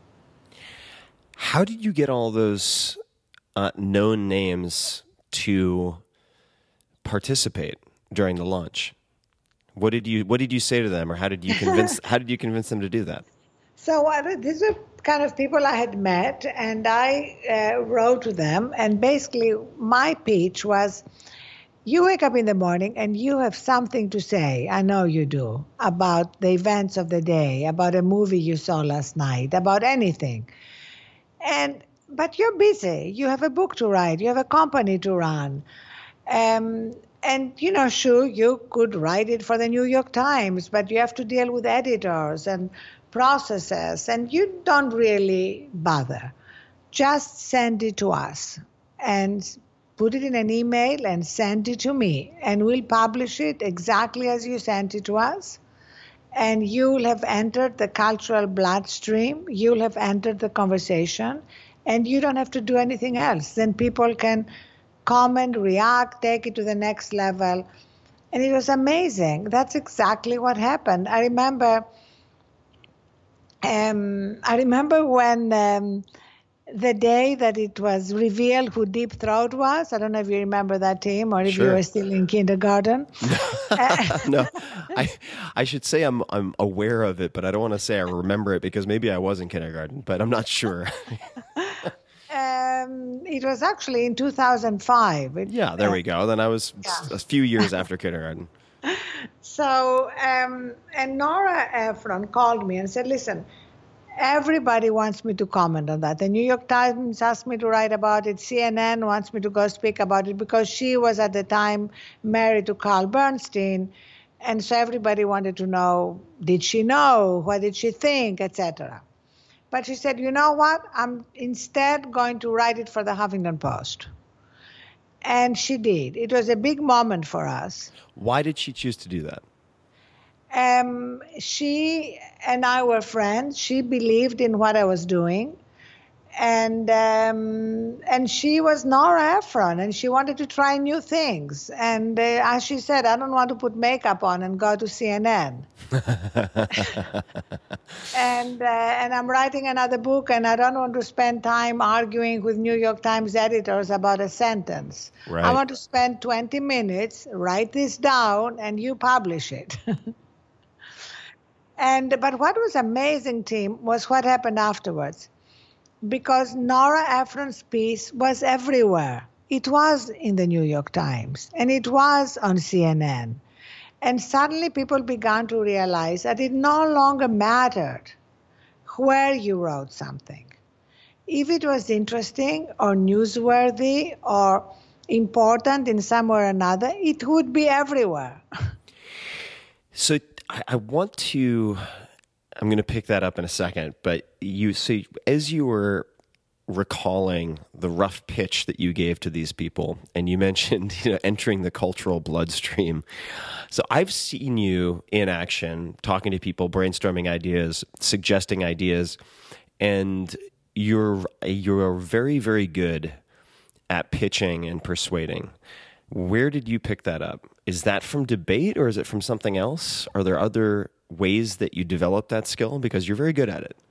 How did you get all those uh, known names to participate during the launch? What did you What did you say to them, or how did you convince How did you convince them to do that? So uh, these are kind of people I had met, and I uh, wrote to them. And basically, my pitch was: you wake up in the morning and you have something to say. I know you do, about the events of the day, about a movie you saw last night, about anything. And but you're busy. You have a book to write. You have a company to run. Um, and, you know, sure, you could write it for the New York Times, but you have to deal with editors and processes, and you don't really bother. Just send it to us and put it in an email and send it to me, and we'll publish it exactly as you sent it to us. And you'll have entered the cultural bloodstream. You'll have entered the conversation, and you don't have to do anything else. Then people can comment, react, take it to the next level. And it was amazing. That's exactly what happened. I remember, um, I remember when um, the day that it was revealed who Deep Throat was. I don't know if you remember that, team, or if Sure. you were still in kindergarten. No, I I should say I'm I'm aware of it, but I don't want to say I remember it because maybe I was in kindergarten, but I'm not sure. Um, it was actually in two thousand five. It, Yeah, there we go. Then I was Yeah. a few years after kindergarten. So, um, and Nora Ephron called me and said, listen, everybody wants me to comment on that. The New York Times asked me to write about it. C N N wants me to go speak about it because she was at the time married to Carl Bernstein. And so everybody wanted to know, did she know? What did she think, et cetera. But she said, you know what? I'm instead going to write it for the Huffington Post. And she did. It was a big moment for us. Why did she choose to do that? Um, she and I were friends. She believed in what I was doing. And um, and she was Nora Ephron, and she wanted to try new things. And uh, as she said, I don't want to put makeup on and go to C N N. and uh, and I'm writing another book, and I don't want to spend time arguing with New York Times editors about a sentence. Right. I want to spend twenty minutes, write this down, and you publish it. and but what was amazing, Tim, was what happened afterwards. Because Nora Ephron's piece was everywhere. It was in the New York Times, and it was on C N N. And suddenly people began to realize that it no longer mattered where you wrote something. If it was interesting or newsworthy or important in some way or another, it would be everywhere. So I, I want to... I'm going to pick that up in a second, but you see, as you were recalling the rough pitch that you gave to these people, and you mentioned, you know, entering the cultural bloodstream. So I've seen you in action, talking to people, brainstorming ideas, suggesting ideas, and you're you're very, very good at pitching and persuading. Where did you pick that up? Is that from debate, or is it from something else? Are there other ways that you develop that skill? Because you're very good at it.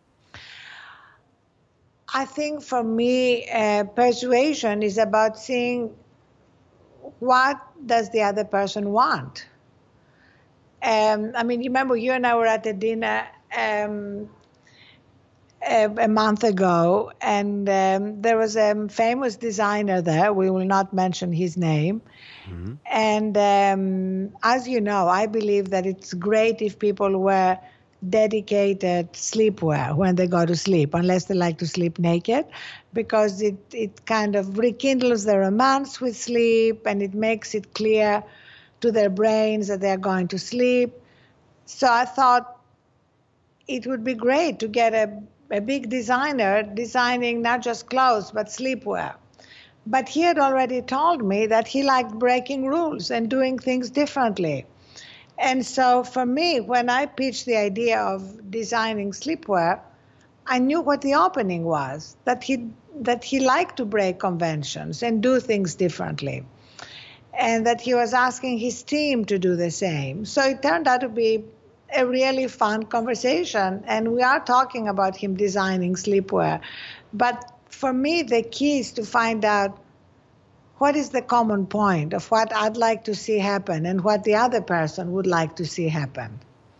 I think for me, uh, persuasion is about seeing what does the other person want. Um, I mean, you remember you and I were at a dinner um, a, a month ago, and um, there was a famous designer there. We will not mention his name. Mm-hmm. And um, as you know, I believe that it's great if people wear dedicated sleepwear when they go to sleep, unless they like to sleep naked, because it, it kind of rekindles the romance with sleep, and it makes it clear to their brains that they're going to sleep. So I thought it would be great to get a, a big designer designing not just clothes, but sleepwear. But he had already told me that he liked breaking rules and doing things differently. And so for me, when I pitched the idea of designing sleepwear, I knew what the opening was, that he that he liked to break conventions and do things differently, and that he was asking his team to do the same. So it turned out to be a really fun conversation, and we are talking about him designing sleepwear. But for me, the key is to find out what is the common point of what I'd like to see happen and what the other person would like to see happen.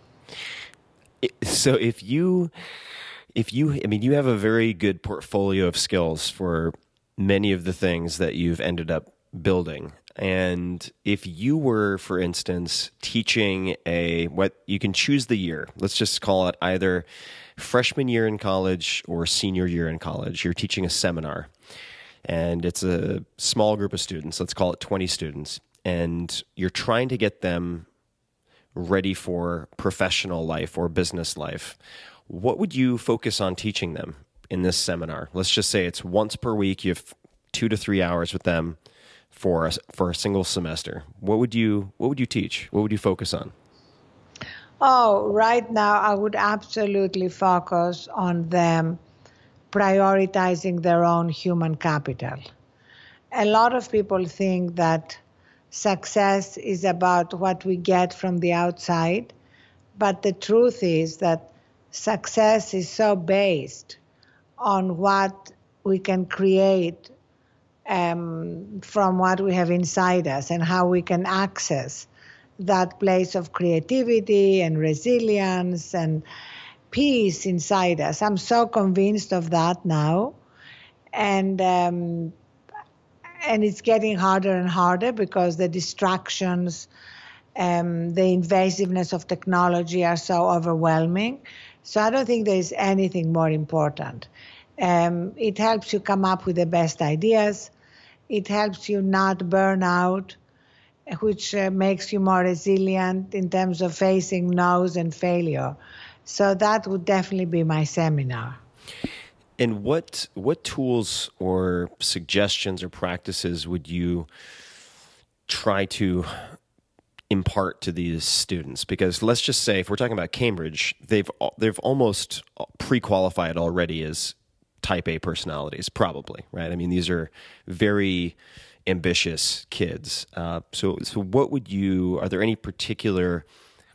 So if you, if you, I mean, you have a very good portfolio of skills for many of the things that you've ended up building. And if you were, for instance, teaching a, what you can choose the year, let's just call it either freshman year in college or senior year in college, you're teaching a seminar. And it's a small group of students, let's call it twenty students, and you're trying to get them ready for professional life or business life. What would you focus on teaching them in this seminar? Let's just say it's once per week, you have two to three hours with them for a, for a single semester. What would you what would you teach? What would you focus on? Oh, right now I would absolutely focus on them prioritizing their own human capital. A lot of people think that success is about what we get from the outside, but the truth is that success is so based on what we can create um, from what we have inside us and how we can access that place of creativity and resilience and peace inside us. I'm so convinced of that now. And um, and it's getting harder and harder because the distractions, um, the invasiveness of technology are so overwhelming. So I don't think there's anything more important. Um, it helps you come up with the best ideas. It helps you not burn out, which uh, makes you more resilient in terms of facing no's and failure. So that would definitely be my seminar. And what what tools or suggestions or practices would you try to impart to these students? Because let's just say, if we're talking about Cambridge, they've they've almost pre-qualified already as type A personalities, probably, right? I mean, these are very ambitious kids. Uh, so, so what would you? Are there any particular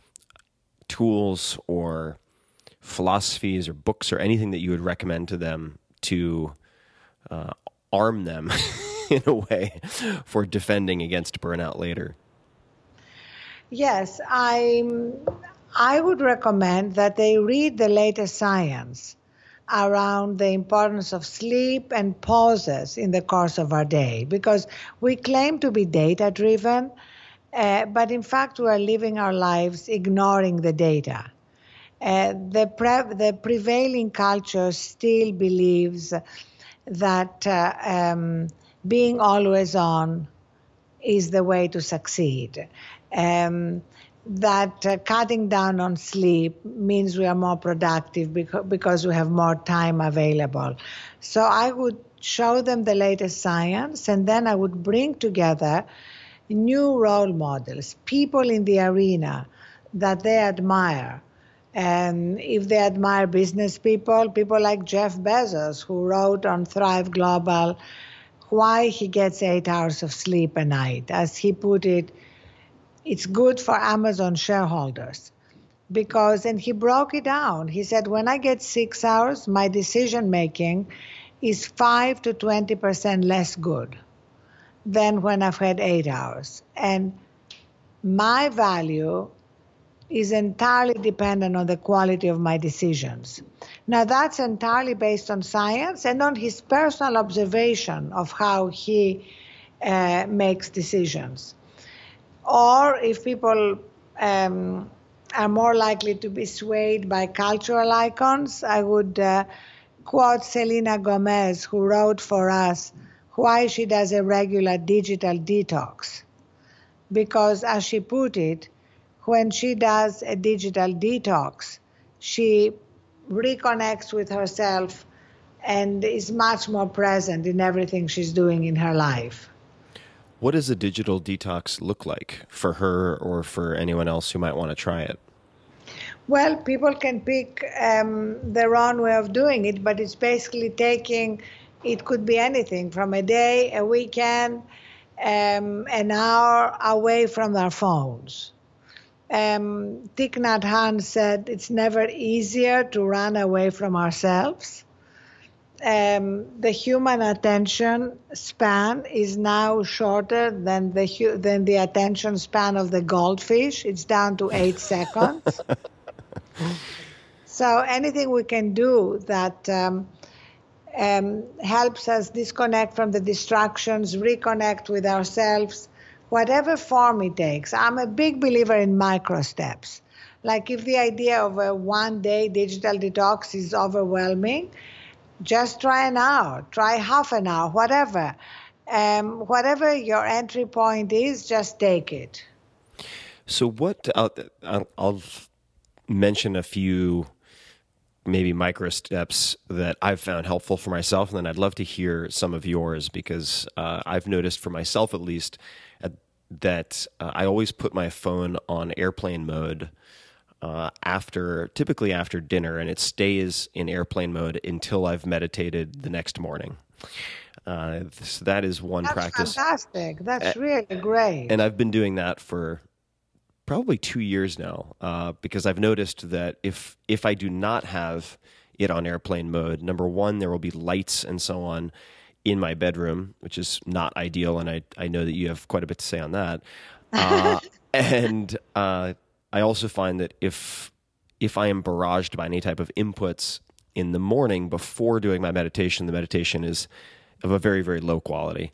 tools or philosophies or books or anything that you would recommend to them to uh, arm them in a way for defending against burnout later? Yes, I I would recommend that they read the latest science around the importance of sleep and pauses in the course of our day, because we claim to be data-driven, uh, but in fact we are living our lives ignoring the data. Uh, the, pre- the prevailing culture still believes that uh, um, being always on is the way to succeed. Um, that uh, cutting down on sleep means we are more productive beca- because we have more time available. So I would show them the latest science, and then I would bring together new role models, people in the arena that they admire. And if they admire business people, people like Jeff Bezos, who wrote on Thrive Global why he gets eight hours of sleep a night. As he put it, it's good for Amazon shareholders. Because, and he broke it down. He said, when I get six hours, my decision making is five to twenty percent less good than when I've had eight hours. And my value is entirely dependent on the quality of my decisions. Now, that's entirely based on science and on his personal observation of how he uh, makes decisions. Or if people um, are more likely to be swayed by cultural icons, I would uh, quote Selena Gomez, who wrote for us why she does a regular digital detox. Because, as she put it, when she does a digital detox, she reconnects with herself and is much more present in everything she's doing in her life. What does a digital detox look like for her or for anyone else who might want to try it? Well, people can pick um, their own way of doing it, but it's basically taking, it could be anything from a day, a weekend, um, an hour away from our phones. Um, Thich Nhat Hanh said it's never easier to run away from ourselves. Um, the human attention span is now shorter than the hu- than the attention span of the goldfish. It's down to eight seconds. So anything we can do that um, um, helps us disconnect from the distractions, reconnect with ourselves, whatever form it takes. I'm a big believer in micro steps. Like if the idea of a one-day digital detox is overwhelming, just try an hour, try half an hour, whatever. Um, whatever your entry point is, just take it. So what, I'll, I'll, I'll mention a few maybe micro steps that I've found helpful for myself, and then I'd love to hear some of yours because uh, I've noticed for myself at least uh, that uh, I always put my phone on airplane mode Uh, after, typically after dinner, and it stays in airplane mode until I've meditated the next morning. Uh, so that is one That's practice. Fantastic. That's uh, really great. And I've been doing that for probably two years now, uh, because I've noticed that if if I do not have it on airplane mode, number one, there will be lights and so on in my bedroom, which is not ideal, and I I know that you have quite a bit to say on that. Uh, and uh, I also find that if if I am barraged by any type of inputs in the morning before doing my meditation, the meditation is of a very, very low quality.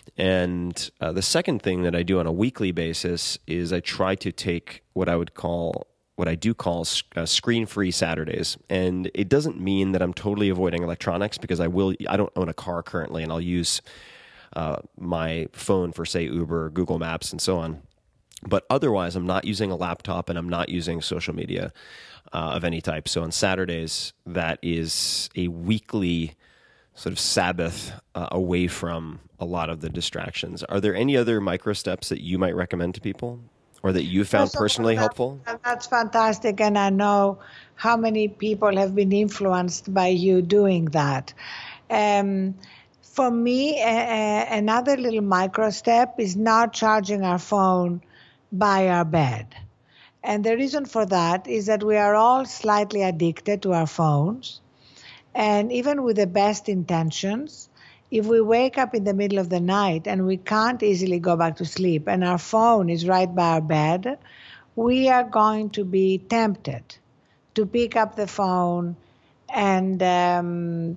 And uh, the second thing that I do on a weekly basis is I try to take what I would call, what I do call uh, screen-free Saturdays. And it doesn't mean that I'm totally avoiding electronics, because I will, I don't own a car currently, and I'll use uh, my phone for, say, Uber, Google Maps, and so on. But otherwise, I'm not using a laptop and I'm not using social media uh, of any type. So on Saturdays, that is a weekly sort of Sabbath uh, away from a lot of the distractions. Are there any other micro steps that you might recommend to people or that you found personally that, helpful? That's fantastic. And I know how many people have been influenced by you doing that. Um, for me, a, a, another little micro step is not charging our phone by our bed. And the reason for that is that we are all slightly addicted to our phones. And even with the best intentions, if we wake up in the middle of the night and we can't easily go back to sleep and our phone is right by our bed, we are going to be tempted to pick up the phone and um,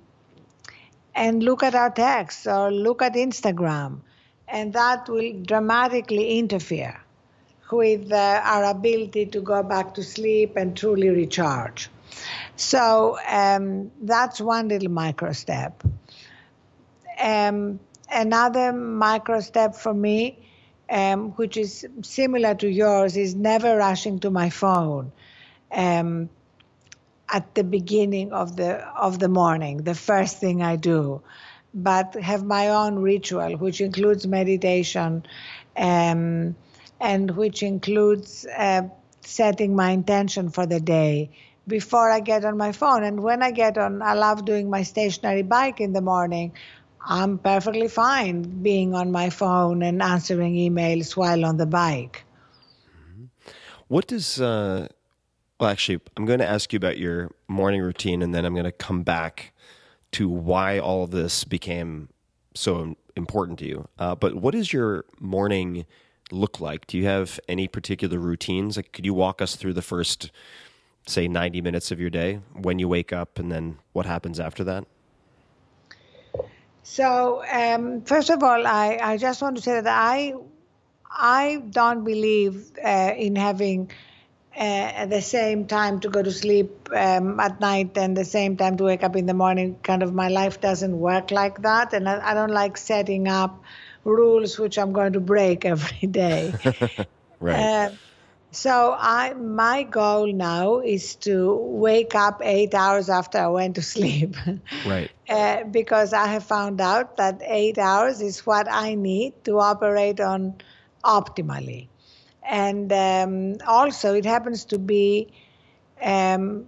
and look at our texts or look at Instagram. And that will dramatically interfere with uh, our ability to go back to sleep and truly recharge. So um, that's one little micro step. Um, another micro step for me, um, which is similar to yours, is never rushing to my phone um, at the beginning of the of the morning, the first thing I do, but have my own ritual, which includes meditation, um, and which includes uh, setting my intention for the day before I get on my phone. And when I get on, I love doing my stationary bike in the morning. I'm perfectly fine being on my phone and answering emails while on the bike. What does, uh, well, actually, I'm going to ask you about your morning routine, and then I'm going to come back to why all of this became so important to you. Uh, but what does your morning look like? Do you have any particular routines? Like, could you walk us through the first, say, ninety minutes of your day, when you wake up, and then what happens after that? So, um, first of all, I, I just want to say that I I don't believe uh, in having uh, the same time to go to sleep um, at night and the same time to wake up in the morning. Kind of my life doesn't work like that, and I, I don't like setting up rules which I'm going to break every day. Right. Uh, so I my goal now is to wake up eight hours after I went to sleep. Right. Uh, because I have found out that eight hours is what I need to operate on optimally. And um, also it happens to be um,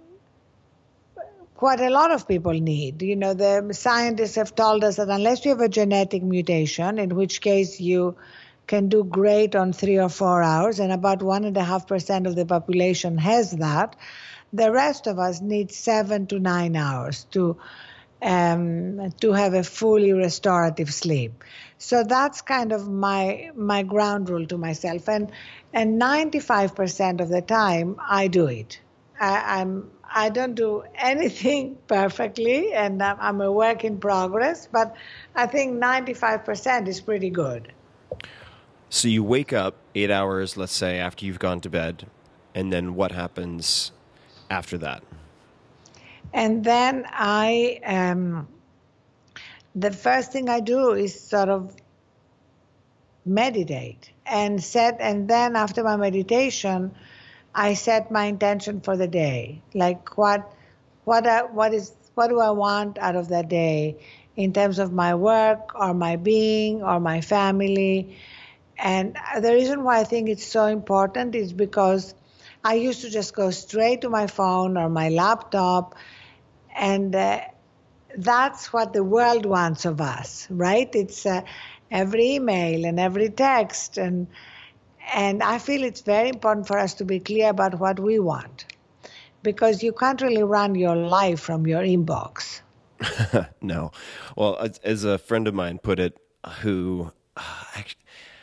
what a lot of people need. You know, the scientists have told us that unless you have a genetic mutation, in which case you can do great on three or four hours, and about one and a half percent of the population has that, the rest of us need seven to nine hours to um, to have a fully restorative sleep. So that's kind of my my ground rule to myself, and and ninety-five percent of the time I do it. I, I'm I don't do anything perfectly, and I'm, I'm a work in progress, but I think ninety-five percent is pretty good. So you wake up eight hours, let's say, after you've gone to bed, and then what happens after that? And then I, um, the first thing I do is sort of meditate and set, and then after my meditation, I set my intention for the day. Like what, what, I, what is, what do I want out of that day in terms of my work or my being or my family? And the reason why I think it's so important is because I used to just go straight to my phone or my laptop, and uh, that's what the world wants of us, right? It's uh, every email and every text, and and I feel it's very important for us to be clear about what we want, because you can't really run your life from your inbox. No. Well, as, as a friend of mine put it, who uh, actually,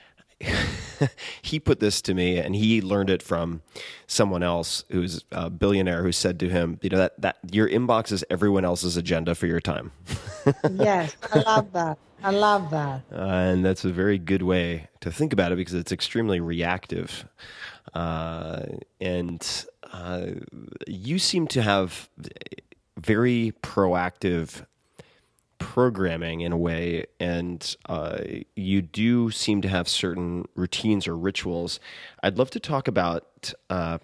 he put this to me, and he learned it from someone else who's a billionaire, who said to him, you know, that, that your inbox is everyone else's agenda for your time. Yes, I love that. I love that. Uh, and that's a very good way to think about it, because it's extremely reactive. Uh, and uh, you seem to have very proactive programming in a way, and uh, you do seem to have certain routines or rituals. I'd love to talk about, uh,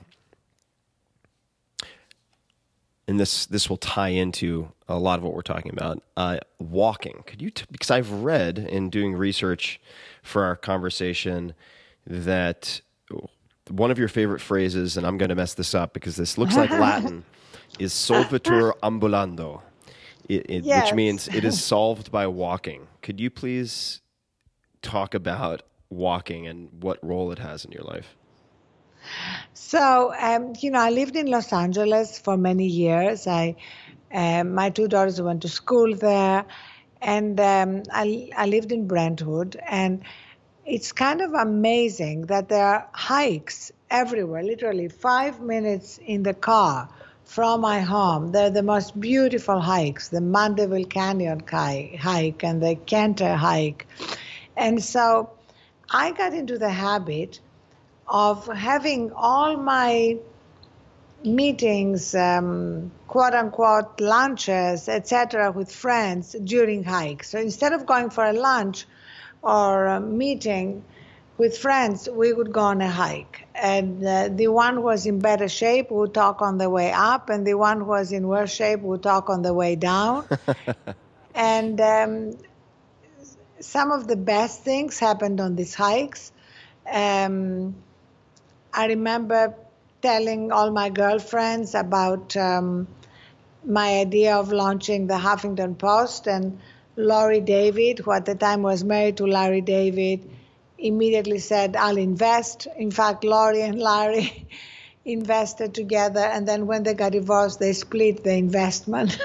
and this this will tie into a lot of what we're talking about, uh, walking. Could you, t- because I've read in doing research for our conversation that one of your favorite phrases, and I'm going to mess this up because this looks like Latin, is solvitur ambulando. It, it, yes. Which means it is solved by walking. Could you please talk about walking and what role it has in your life? So, um, you know, I lived in Los Angeles for many years. I, um, my two daughters went to school there, and um, I, I lived in Brentwood. And it's kind of amazing that there are hikes everywhere, literally five minutes in the car from my home. They're the most beautiful hikes, the Mandeville Canyon hike and the Cantor hike. And so I got into the habit of having all my meetings, um, quote unquote, lunches, et cetera, with friends during hikes. So instead of going for a lunch or a meeting with friends, we would go on a hike. And uh, the one who was in better shape would talk on the way up, and the one who was in worse shape would talk on the way down. And um, some of the best things happened on these hikes. Um, I remember telling all my girlfriends about um, my idea of launching the Huffington Post, and Laurie David, who at the time was married to Larry David, immediately said, I'll invest. In fact, Laurie and Larry invested together, and then when they got divorced, they split the investment.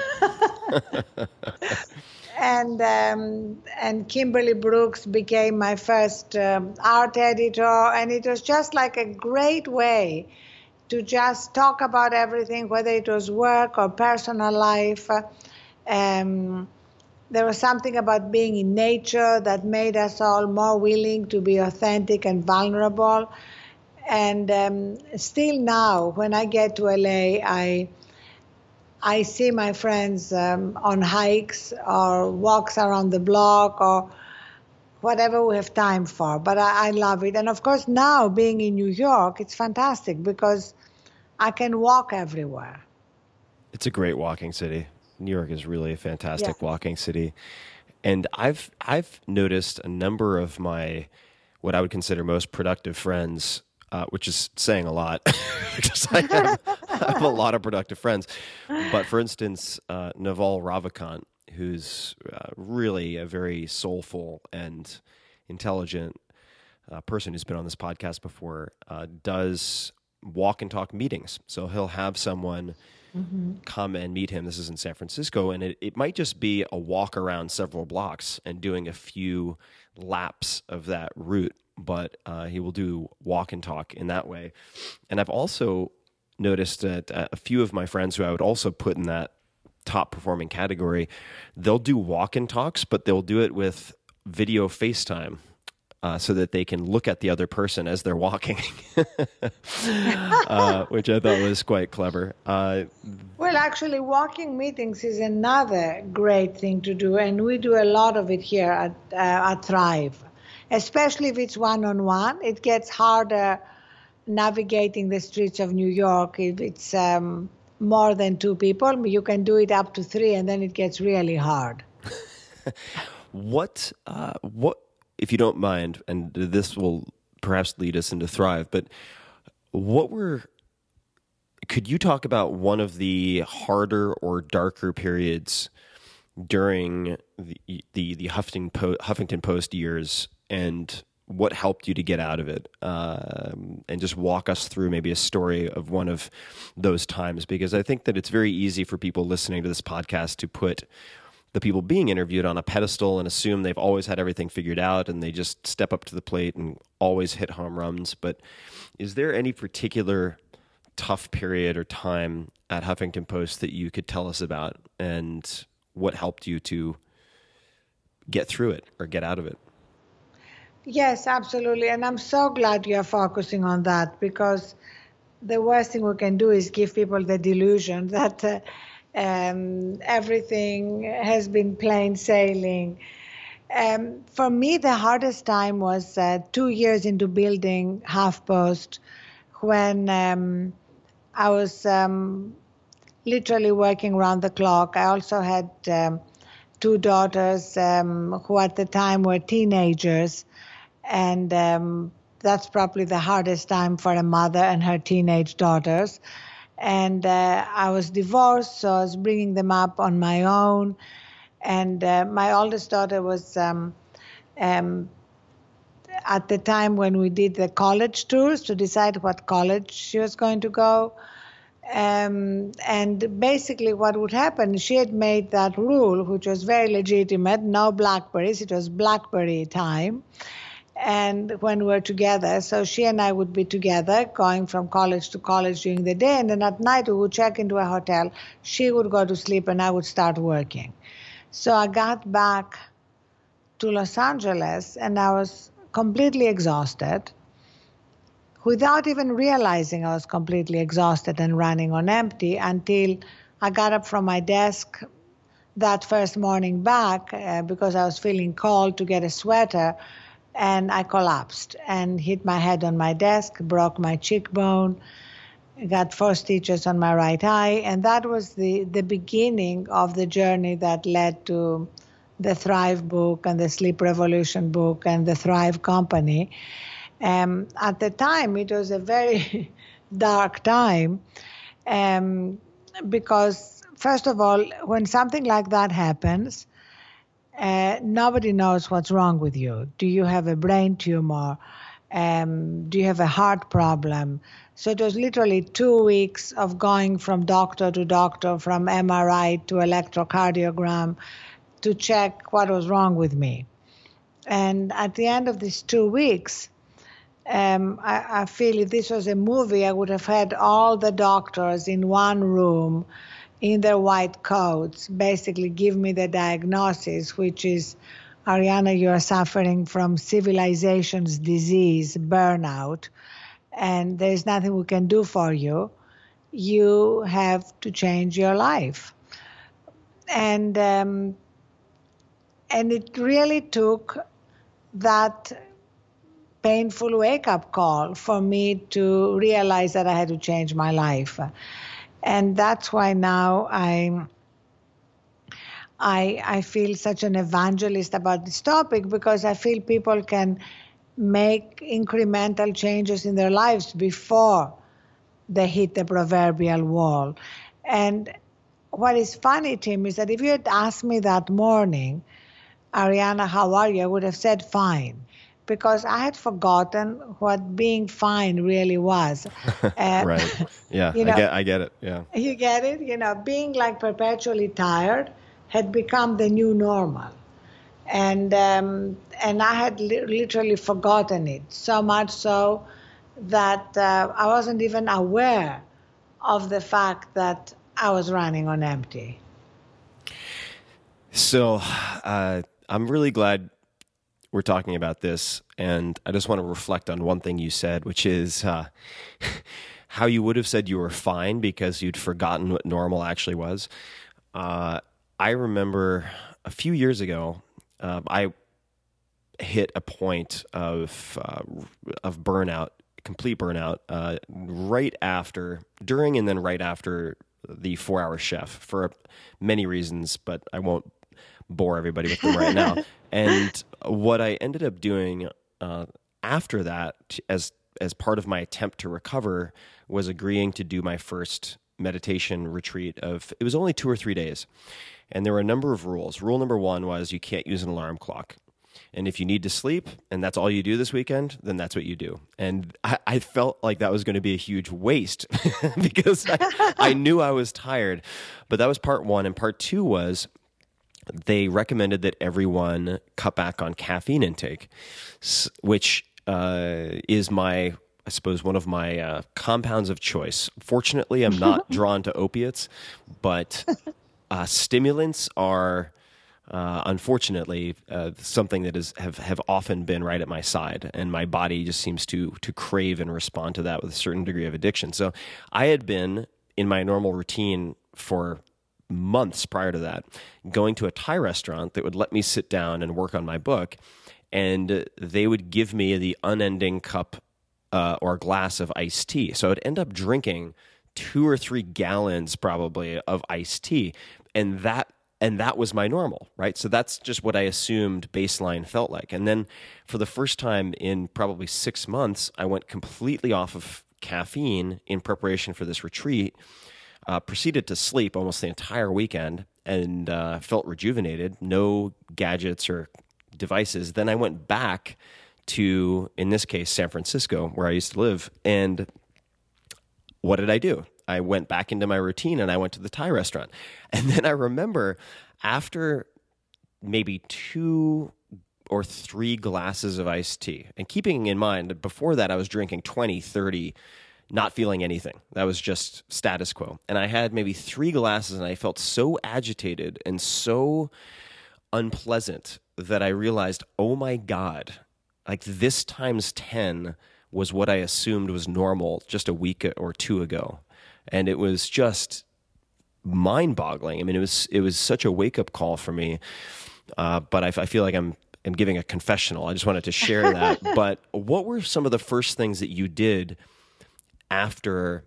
and um, and Kimberly Brooks became my first um, art editor, and it was just like a great way to just talk about everything, whether it was work or personal life. Um, There was something about being in nature that made us all more willing to be authentic and vulnerable. And um, still now, when I get to L A, I I see my friends um, on hikes or walks around the block or whatever we have time for. But I, I love it. And of course, now being in New York, it's fantastic because I can walk everywhere. It's a great walking city. New York is really a fantastic yeah. walking city. And I've I've noticed a number of my, what I would consider most productive friends, uh, which is saying a lot because I have, I have a lot of productive friends. But for instance, uh, Naval Ravikant, who's uh, really a very soulful and intelligent uh, person who's been on this podcast before, uh, does walk and talk meetings. So he'll have someone mm-hmm. come and meet him. This is in San Francisco, and it, it might just be a walk around several blocks and doing a few laps of that route, but uh, he will do walk and talk in that way. And I've also noticed that uh, a few of my friends who I would also put in that top performing category, they'll do walk and talks, but they'll do it with video FaceTime. Uh, so that they can look at the other person as they're walking, uh, which I thought was quite clever. Uh, well, actually, walking meetings is another great thing to do, and we do a lot of it here at, uh, at Thrive, especially if it's one-on-one. It gets harder navigating the streets of New York if it's um, more than two people. You can do it up to three, and then it gets really hard. what? Uh, what? If you don't mind, and this will perhaps lead us into Thrive, but what were, could you talk about one of the harder or darker periods during the the, the Huffington, po- Huffington Post years, and what helped you to get out of it? Um, and just walk us through maybe a story of one of those times, because I think that it's very easy for people listening to this podcast to put the people being interviewed on a pedestal and assume they've always had everything figured out and they just step up to the plate and always hit home runs. But is there any particular tough period or time at Huffington Post that you could tell us about, and what helped you to get through it or get out of it? Yes, absolutely. And I'm so glad you're focusing on that, because the worst thing we can do is give people the delusion that uh, Um, everything has been plain sailing. Um, for me, the hardest time was uh, two years into building HuffPost, when um, I was um, literally working around the clock. I also had um, two daughters um, who at the time were teenagers, and um, that's probably the hardest time for a mother and her teenage daughters. And uh, I was divorced, so I was bringing them up on my own. And uh, my oldest daughter was, um, um, at the time when we did the college tours to decide what college she was going to go. Um, and basically what would happen, she had made that rule, which was very legitimate, no Blackberries. It was Blackberry time. And when we were together, so she and I would be together going from college to college during the day, and then at night we would check into a hotel. She would go to sleep and I would start working. So I got back to Los Angeles and I was completely exhausted, without even realizing I was completely exhausted and running on empty, until I got up from my desk that first morning back uh, because I was feeling cold, to get a sweater. And I collapsed and hit my head on my desk, broke my cheekbone, got four stitches on my right eye. And that was the, the beginning of the journey that led to the Thrive book and the Sleep Revolution book and the Thrive Company. Um, at the time, it was a very dark time um, because, first of all, when something like that happens, Uh, nobody knows what's wrong with you. Do you have a brain tumor? Um, do you have a heart problem? So it was literally two weeks of going from doctor to doctor, from M R I to electrocardiogram, to check what was wrong with me. And at the end of these two weeks, um, I, I feel if this was a movie, I would have had all the doctors in one room in their white coats, basically give me the diagnosis, which is, Ariana, you are suffering from civilization's disease, burnout, and there's nothing we can do for you. You have to change your life. And um, and it really took that painful wake-up call for me to realize that I had to change my life. And that's why now I'm, I I feel such an evangelist about this topic, because I feel people can make incremental changes in their lives before they hit the proverbial wall. And what is funny, Tim, is that if you had asked me that morning, Arianna, how are you? I would have said fine, because I had forgotten what being fine really was. Uh, Right. Yeah, you know, I get I get it. Yeah. You get it? You know, being like perpetually tired had become the new normal. And um, and I had li- literally forgotten it, so much so that uh, I wasn't even aware of the fact that I was running on empty. So uh, I'm really glad we're talking about this, and I just want to reflect on one thing you said, which is uh, how you would have said you were fine because you'd forgotten what normal actually was. Uh, I remember a few years ago, uh, I hit a point of uh, of burnout, complete burnout, uh, right after, during, and then right after the Four Hour Chef for many reasons, but I won't bore everybody with them right now. And what I ended up doing uh, after that, as as part of my attempt to recover, was agreeing to do my first meditation retreat of, it was only two or three days. And there were a number of rules. Rule number one was you can't use an alarm clock. And if you need to sleep and that's all you do this weekend, then that's what you do. And I, I felt like that was going to be a huge waste because I, I knew I was tired. But that was part one. And part two was they recommended that everyone cut back on caffeine intake, which uh, is my, I suppose, one of my uh, compounds of choice. Fortunately, I'm not drawn to opiates, but uh, stimulants are... Uh, unfortunately, uh, something that is have, have often been right at my side, and my body just seems to to crave and respond to that with a certain degree of addiction. So I had been in my normal routine for months prior to that, going to a Thai restaurant that would let me sit down and work on my book, and they would give me the unending cup uh, or glass of iced tea. So I'd end up drinking two or three gallons probably of iced tea, and that And that was my normal, right? So that's just what I assumed baseline felt like. And then for the first time in probably six months, I went completely off of caffeine in preparation for this retreat, uh, proceeded to sleep almost the entire weekend, and uh, felt rejuvenated, no gadgets or devices. Then I went back to, in this case, San Francisco, where I used to live. And what did I do? I went back into my routine and I went to the Thai restaurant. And then I remember after maybe two or three glasses of iced tea, and keeping in mind that before that I was drinking twenty, thirty, not feeling anything. That was just status quo. And I had maybe three glasses and I felt so agitated and so unpleasant that I realized, oh my God, like this times ten was what I assumed was normal just a week or two ago. And it was just mind-boggling. I mean, it was it was such a wake-up call for me. Uh, but I, I feel like I'm I'm giving a confessional. I just wanted to share that. But what were some of the first things that you did after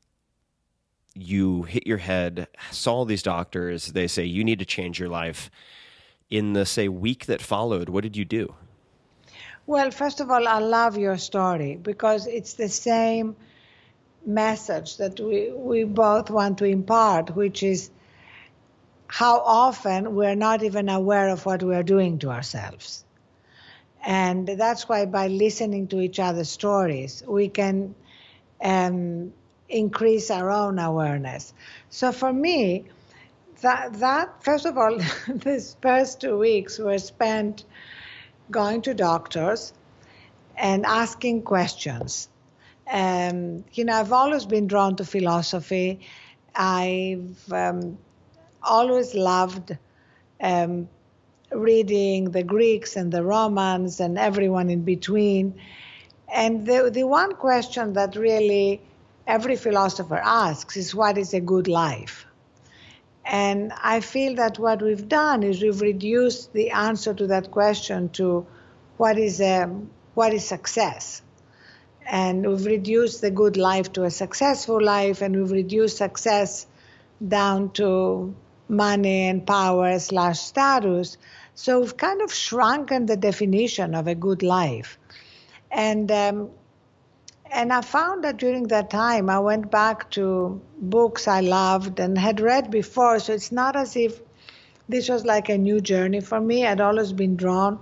you hit your head, saw all these doctors, they say you need to change your life? In the, say, week that followed, what did you do? Well, first of all, I love your story because it's the same message that we, we both want to impart, which is how often we're not even aware of what we're doing to ourselves. And that's why by listening to each other's stories, we can um, increase our own awareness. So for me, that, that first of all, these first two weeks were spent going to doctors and asking questions. Um, you know, I've always been drawn to philosophy. I've um, always loved um, reading the Greeks and the Romans and everyone in between. And the, the one question that really every philosopher asks is, what is a good life? And I feel that what we've done is we've reduced the answer to that question to what is a, what is success? And we've reduced the good life to a successful life, and we've reduced success down to money and power slash status. So we've kind of shrunken the definition of a good life. And um, and I found that during that time, I went back to books I loved and had read before. So it's not as if this was like a new journey for me. I'd always been drawn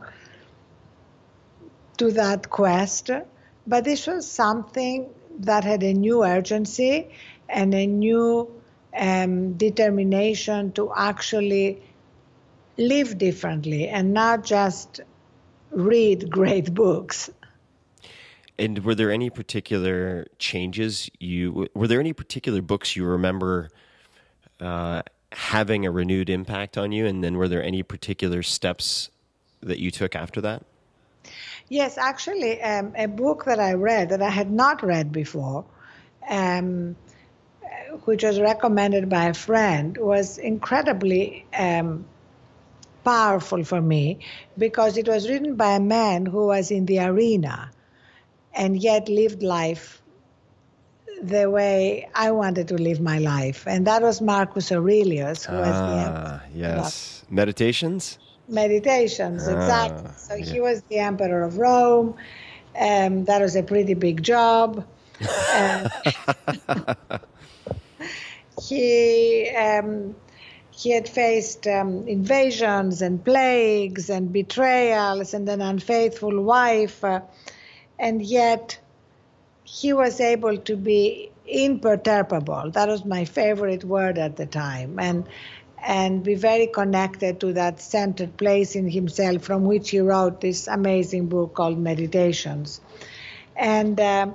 to that quest, but this was something that had a new urgency and a new um, determination to actually live differently and not just read great books. And were there any particular changes you, were there any particular books you remember uh, having a renewed impact on you? And then were there any particular steps that you took after that? Yes, actually, um, a book that I read that I had not read before, um, which was recommended by a friend, was incredibly um, powerful for me because it was written by a man who was in the arena and yet lived life the way I wanted to live my life. And that was Marcus Aurelius, who was ah, the yes. Meditations? Meditations, exactly. Ah, so yeah. he was the emperor of Rome. Um, that was a pretty big job. Uh, he um, he had faced um, invasions and plagues and betrayals and an unfaithful wife, uh, and yet he was able to be imperturbable. That was my favorite word at the time, and and be very connected to that centered place in himself from which he wrote this amazing book called Meditations. And uh,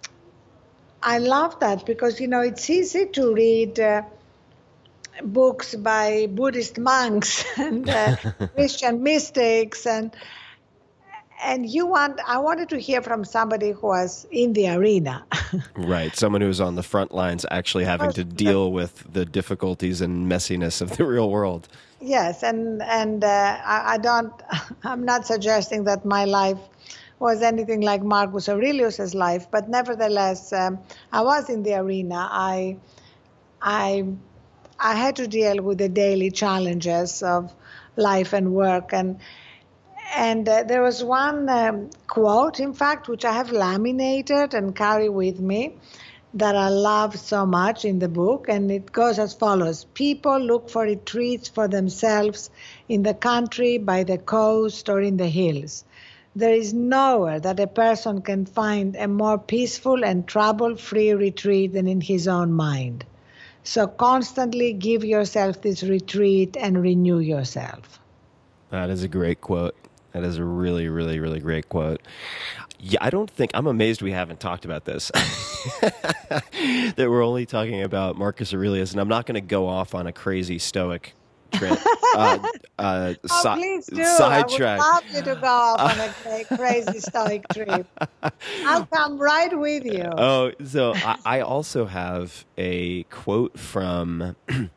I love that because, you know, it's easy to read uh, books by Buddhist monks and uh, Christian mystics, and and you want, I wanted to hear from somebody who was in the arena. Right, someone who's on the front lines actually having to deal with the difficulties and messiness of the real world. Yes, and and uh, I, I don't, I'm not suggesting that my life was anything like Marcus Aurelius's life, but nevertheless, um, I was in the arena. I, I, I had to deal with the daily challenges of life and work, and and uh, there was one um, quote, in fact, which I have laminated and carry with me, that I love so much in the book, and it goes as follows: people look for retreats for themselves in the country, by the coast, or in the hills. There is nowhere that a person can find a more peaceful and trouble-free retreat than in his own mind. So constantly give yourself this retreat and renew yourself. That is a great quote. That is a really, really, really great quote. Yeah, I don't think, I'm amazed we haven't talked about this. That we're only talking about Marcus Aurelius, and I'm not going to go off on a crazy Stoic trip. uh, uh, Oh, si- please do. Sidetrack. I would love you to go off on a cra- crazy Stoic trip. I'll come right with you. Oh, so I, I also have a quote from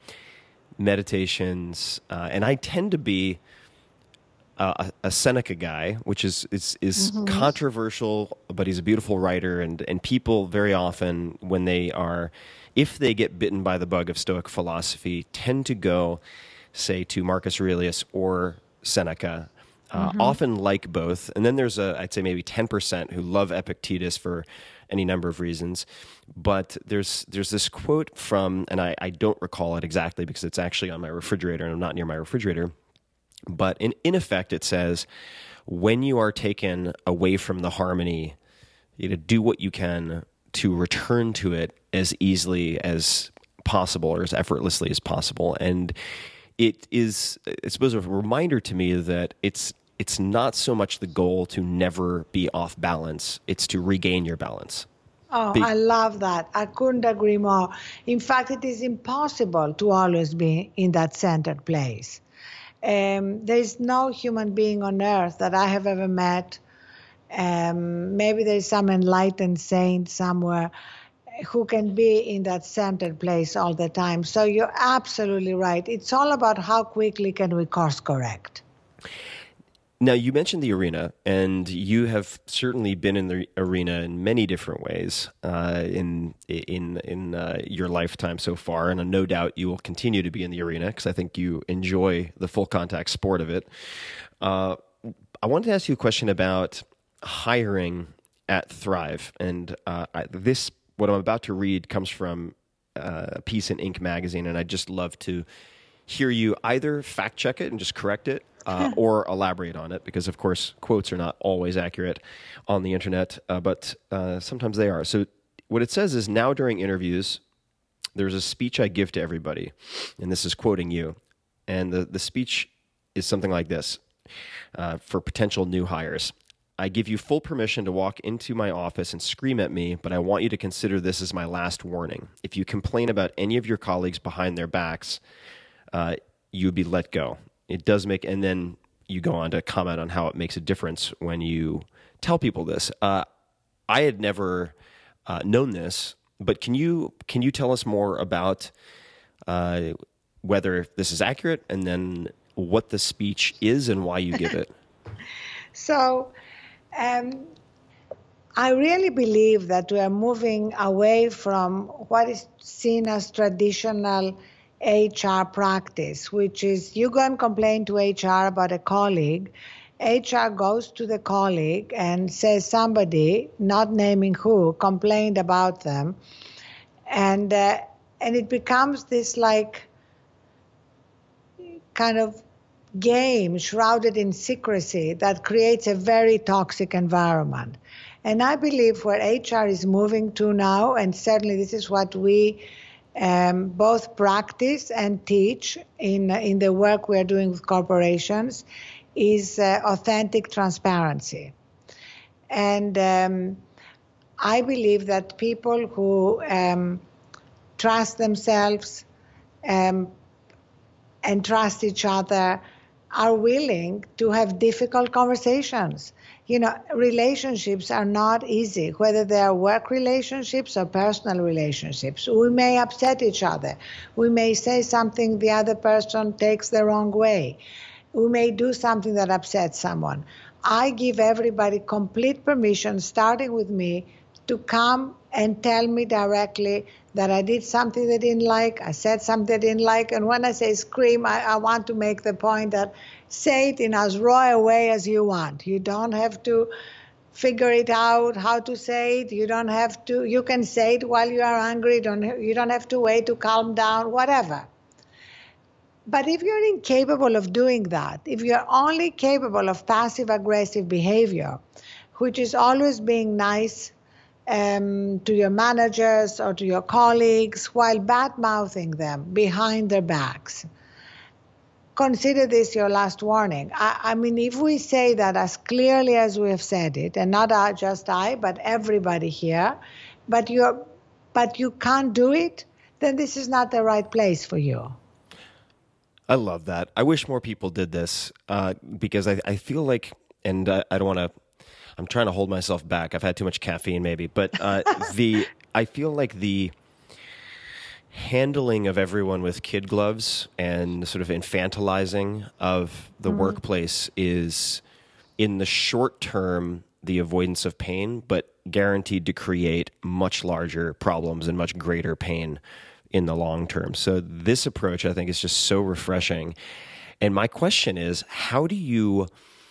Meditations, uh, and I tend to be Uh, a, a Seneca guy, which is is, is Mm-hmm. controversial, but he's a beautiful writer, and, and people very often, when they are, if they get bitten by the bug of Stoic philosophy, tend to go, say, to Marcus Aurelius or Seneca, uh, Mm-hmm. often like both. And then there's, a, I'd say maybe ten percent who love Epictetus for any number of reasons. But there's there's this quote from, and I, I don't recall it exactly because it's actually on my refrigerator, and I'm not near my refrigerator, but in, in effect, it says, when you are taken away from the harmony, you know, do what you can to return to it as easily as possible or as effortlessly as possible. And it is, I suppose, a reminder to me that it's it's not so much the goal to never be off balance, it's to regain your balance. Oh, Be- I love that. I couldn't agree more. In fact, it is impossible to always be in that centered place. Um, there is no human being on earth that I have ever met. Um, maybe there is some enlightened saint somewhere who can be in that centered place all the time. So you're absolutely right. It's all about how quickly can we course correct. Now, you mentioned the arena, and you have certainly been in the arena in many different ways uh, in in in uh, your lifetime so far, and no doubt you will continue to be in the arena because I think you enjoy the full contact sport of it. Uh, I wanted to ask you a question about hiring at Thrive. And uh, I, this, what I'm about to read, comes from uh, a piece in Inc magazine, and I'd just love to hear you either fact check it and just correct it, uh, or elaborate on it, because of course quotes are not always accurate on the internet, uh, but uh, sometimes they are. So what it says is, now during interviews, there's a speech I give to everybody, and this is quoting you, and the, the speech is something like this, uh, for potential new hires. I give you full permission to walk into my office and scream at me, but I want you to consider this as my last warning. If you complain about any of your colleagues behind their backs, uh, you would be let go. It does make, and then you go on to comment on how it makes a difference when you tell people this. Uh, I had never uh, known this, but can you can you tell us more about uh, whether this is accurate, and then what the speech is and why you give it? So, um, I really believe that we are moving away from what is seen as traditional H R practice, which is you go and complain to H R about a colleague. H R goes to the colleague and says somebody, not naming who, complained about them. And, uh, and it becomes this like kind of game shrouded in secrecy that creates a very toxic environment. And I believe where H R is moving to now, and certainly this is what we um, both practice and teach in, in the work we are doing with corporations, is uh, authentic transparency. And um, I believe that people who um, trust themselves um, and trust each other are willing to have difficult conversations. You know, relationships are not easy, whether they are work relationships or personal relationships. We may upset each other. We may say something the other person takes the wrong way. We may do something that upsets someone. I give everybody complete permission, starting with me, to come and tell me directly that I did something they didn't like, I said something they didn't like. And when I say scream, I, I want to make the point that say it in as raw a way as you want. You don't have to figure it out how to say it. You don't have to, you can say it while you are angry. Don't, you don't have to wait to calm down, whatever. But if you're incapable of doing that, if you're only capable of passive-aggressive behavior, which is always being nice um, to your managers or to your colleagues while bad-mouthing them behind their backs, consider this your last warning. I, I mean, if we say that as clearly as we have said it, and not I, just I, but everybody here, but you're, but you can't do it, then this is not the right place for you. I love that. I wish more people did this, uh, because I, I feel like, and uh, I don't want to, I'm trying to hold myself back. I've had too much caffeine maybe, but uh, the I feel like the handling of everyone with kid gloves and sort of infantilizing of the mm-hmm. workplace is, in the short term, the avoidance of pain, but guaranteed to create much larger problems and much greater pain in the long term. So this approach, I think, is just so refreshing. And my question is, how do you,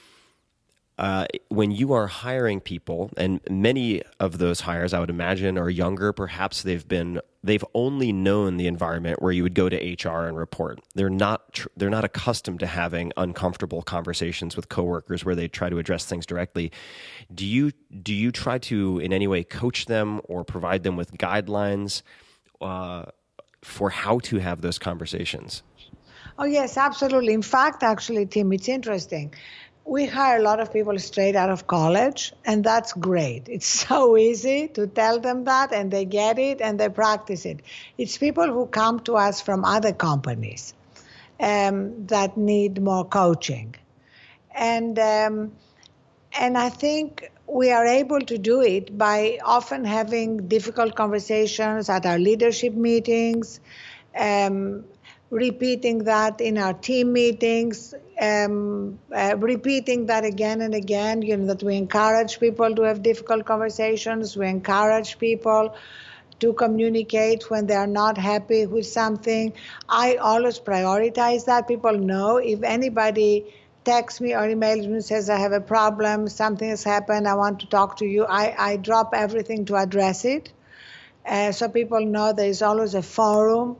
uh, when you are hiring people, and many of those hires, I would imagine, are younger, perhaps they've been, they've only known the environment where you would go to H R and report. They're not, tr- they're not accustomed to having uncomfortable conversations with coworkers where they try to address things directly. Do you, do you try to in any way coach them or provide them with guidelines, uh, for how to have those conversations? Oh, yes, absolutely. In fact, actually, Tim, it's interesting. We hire a lot of people straight out of college, and that's great. It's so easy to tell them that, and they get it, and they practice it. It's people who come to us from other companies um, that need more coaching. And um, and I think we are able to do it by often having difficult conversations at our leadership meetings, um, repeating that in our team meetings, um, uh, repeating that again and again, you know, that we encourage people to have difficult conversations. We encourage people to communicate when they are not happy with something. I always prioritize that. People know if anybody texts me or emails me and says, I have a problem, something has happened, I want to talk to you, I, I drop everything to address it. Uh, so people know there is always a forum,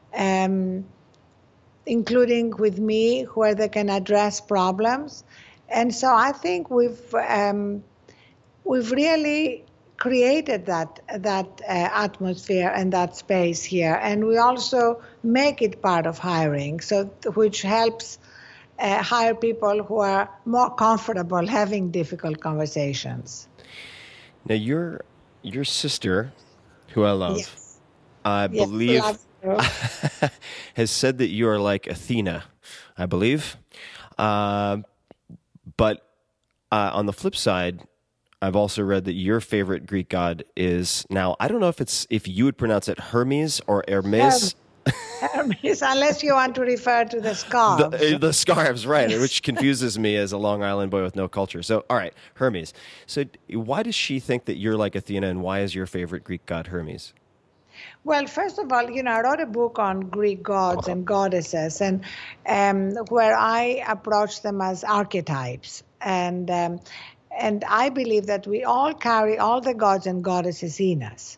um, including with me, where they can address problems. And so I think we've um, we've really created that that uh, atmosphere and that space here, and we also make it part of hiring, so which helps uh, hire people who are more comfortable having difficult conversations. Now, your your sister, who I love, Yes. I Yes, believe, love you. has said that you are like Athena, I believe. Uh, but uh, on the flip side, I've also read that your favorite Greek god is, now, I don't know if it's if you would pronounce it Hermes or Hermes. Hermes, unless you want to refer to the scarves. The, uh, the scarves, right, which confuses me as a Long Island boy with no culture. So, all right, Hermes. So why does she think that you're like Athena, and why is your favorite Greek god Hermes? Well, first of all, you know, I wrote a book on Greek gods and goddesses, and um, where I approach them as archetypes. And um, and I believe that we all carry all the gods and goddesses in us.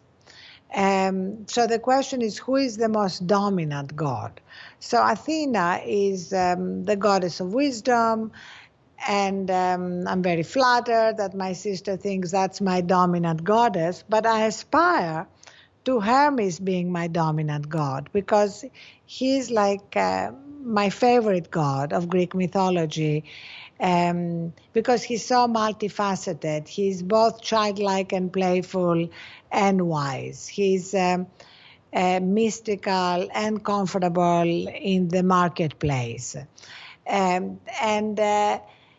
Um, so the question is, who is the most dominant god? So Athena is um, the goddess of wisdom, and um, I'm very flattered that my sister thinks that's my dominant goddess, but I aspire to Hermes being my dominant god, because he's like uh, my favorite god of Greek mythology, um, because he's so multifaceted. He's both childlike and playful and wise. He's um, uh, mystical and comfortable in the marketplace. Um, and uh,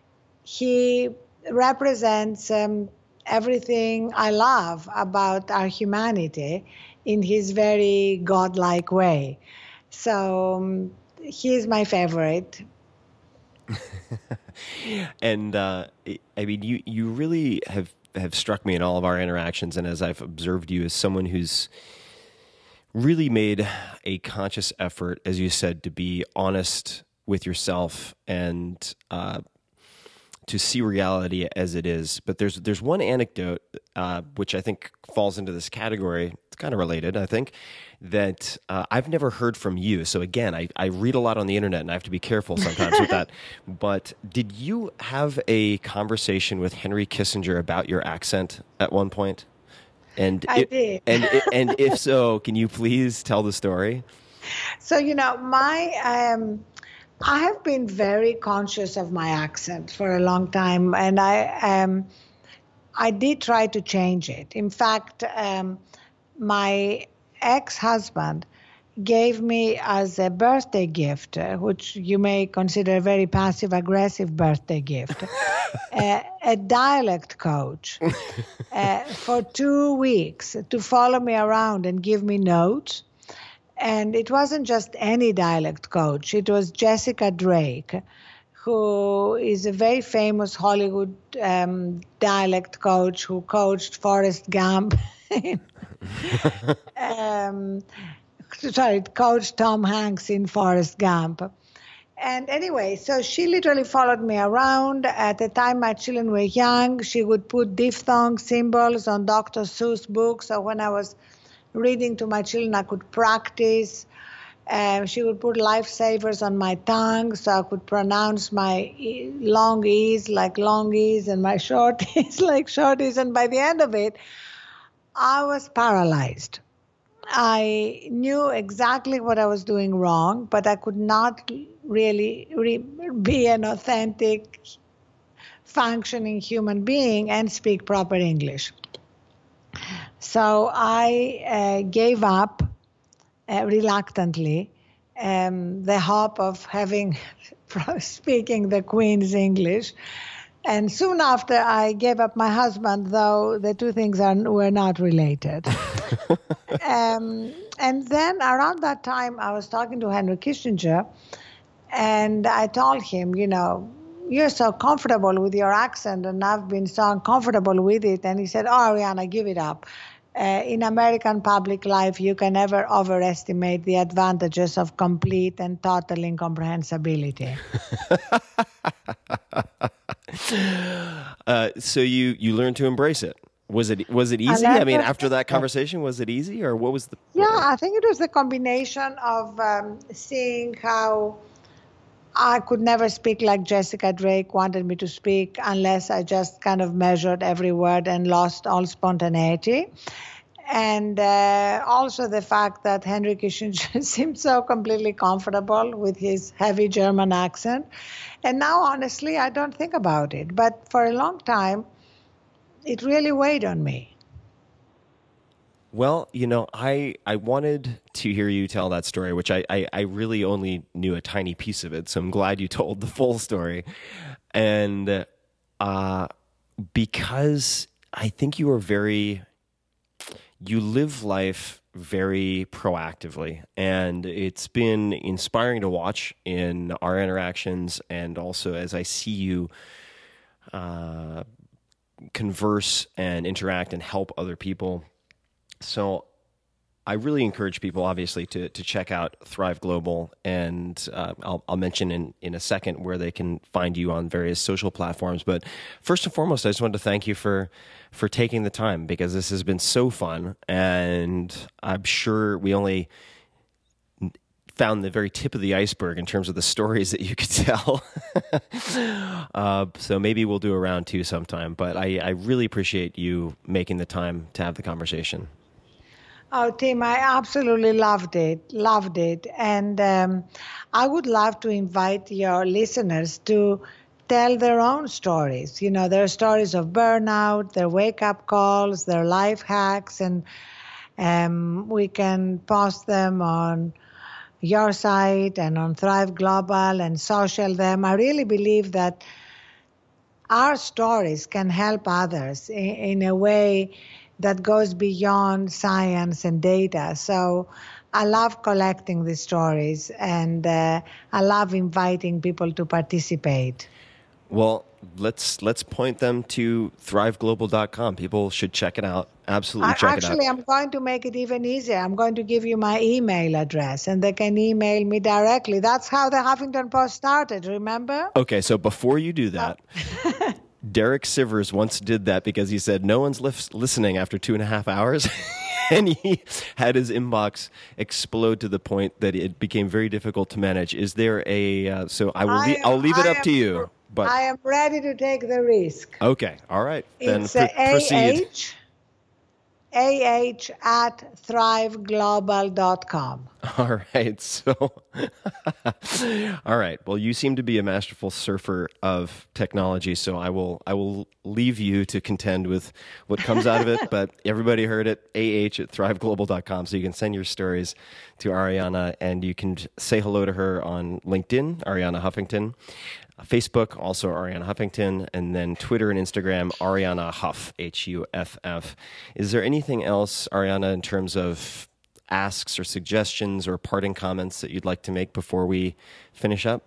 he represents um, everything I love about our humanity in his very godlike way. So um, he's my favorite. And uh, I mean, you you really have, have struck me in all of our interactions, and as I've observed you, as someone who's really made a conscious effort, as you said, to be honest with yourself and uh, to see reality as it is. But there's there's one anecdote uh, which I think falls into this category. It's kind of related, I think, that uh, I've never heard from you. So again, I, I read a lot on the internet, and I have to be careful sometimes with that. But did you have a conversation with Henry Kissinger about your accent at one point? And I it, did. And and if so, can you please tell the story? So, you know, my um, I have been very conscious of my accent for a long time, and I um, I did try to change it. In fact, um, my ex-husband gave me as a birthday gift, uh, which you may consider a very passive-aggressive birthday gift, uh, a dialect coach uh, for two weeks to follow me around and give me notes. And it wasn't just any dialect coach. It was Jessica Drake, who is a very famous Hollywood um, dialect coach who coached Forrest Gump. um, sorry, coached Tom Hanks in Forrest Gump. And anyway, so she literally followed me around. At the time my children were young, she would put diphthong symbols on Doctor Seuss books. So when I was reading to my children, I could practice. Um, she would put lifesavers on my tongue so I could pronounce my e- long E's like long E's and my short E's like short E's. And by the end of it, I was paralyzed. I knew exactly what I was doing wrong, but I could not really re- be an authentic, functioning human being and speak proper English. So I uh, gave up uh, reluctantly um, the hope of having speaking the Queen's English. And soon after, I gave up my husband, though the two things are, were not related. um, and then around that time, I was talking to Henry Kissinger, and I told him, you know, you're so comfortable with your accent, and I've been so uncomfortable with it. And he said, oh, Arianna, give it up. uh, in American public life, you can never overestimate the advantages of complete and total incomprehensibility. uh, so you you learned to embrace it. Was it was it easy? I mean, after that conversation, was it easy, or what was the? Yeah, I think it was the combination of um, seeing how I could never speak like Jessica Drake wanted me to speak unless I just kind of measured every word and lost all spontaneity. And uh, also the fact that Henry Kissinger seemed so completely comfortable with his heavy German accent. And now, honestly, I don't think about it. But for a long time, it really weighed on me. Well, you know, I, I wanted to hear you tell that story, which I, I, I really only knew a tiny piece of it. So I'm glad you told the full story. And uh, because I think you are very, you live life very proactively. And it's been inspiring to watch in our interactions. And also as I see you uh, converse and interact and help other people. So I really encourage people, obviously, to to check out Thrive Global, and uh, I'll, I'll mention in, in a second where they can find you on various social platforms. But first and foremost, I just wanted to thank you for for taking the time, because this has been so fun, and I'm sure we only found the very tip of the iceberg in terms of the stories that you could tell. uh, so maybe we'll do a round two sometime. But I, I really appreciate you making the time to have the conversation. Oh, Tim, I absolutely loved it, loved it. And um, I would love to invite your listeners to tell their own stories. You know, their stories of burnout, their wake-up calls, their life hacks, and um, we can post them on your site and on Thrive Global and social them. I really believe that our stories can help others in, in a way that goes beyond science and data. So I love collecting these stories, and uh, I love inviting people to participate. Well, let's let's point them to thrive global dot com. People should check it out. Absolutely check I, actually, it out. I'm going to make it even easier. I'm going to give you my email address, and they can email me directly. That's how the Huffington Post started, remember? Okay, so before you do that, oh. Derek Sivers once did that because he said no one's li- listening after two and a half hours. And he had his inbox explode to the point that it became very difficult to manage. Is there a, uh, so I will, I am, I'll leave it I up am, to you. But I am ready to take the risk. Okay, all right. Then it's pr- uh, proceed. A H at thrive global dot com. All right. So, all right. Well, you seem to be a masterful surfer of technology, so I will I will leave you to contend with what comes out of it. But everybody heard it. A H at thrive global dot com. So you can send your stories to Arianna, and you can say hello to her on LinkedIn, Arianna Huffington. Facebook, also Arianna Huffington, and then Twitter and Instagram, Arianna Huff, H U F F. Is there anything else, Arianna, in terms of asks or suggestions or parting comments that you'd like to make before we finish up?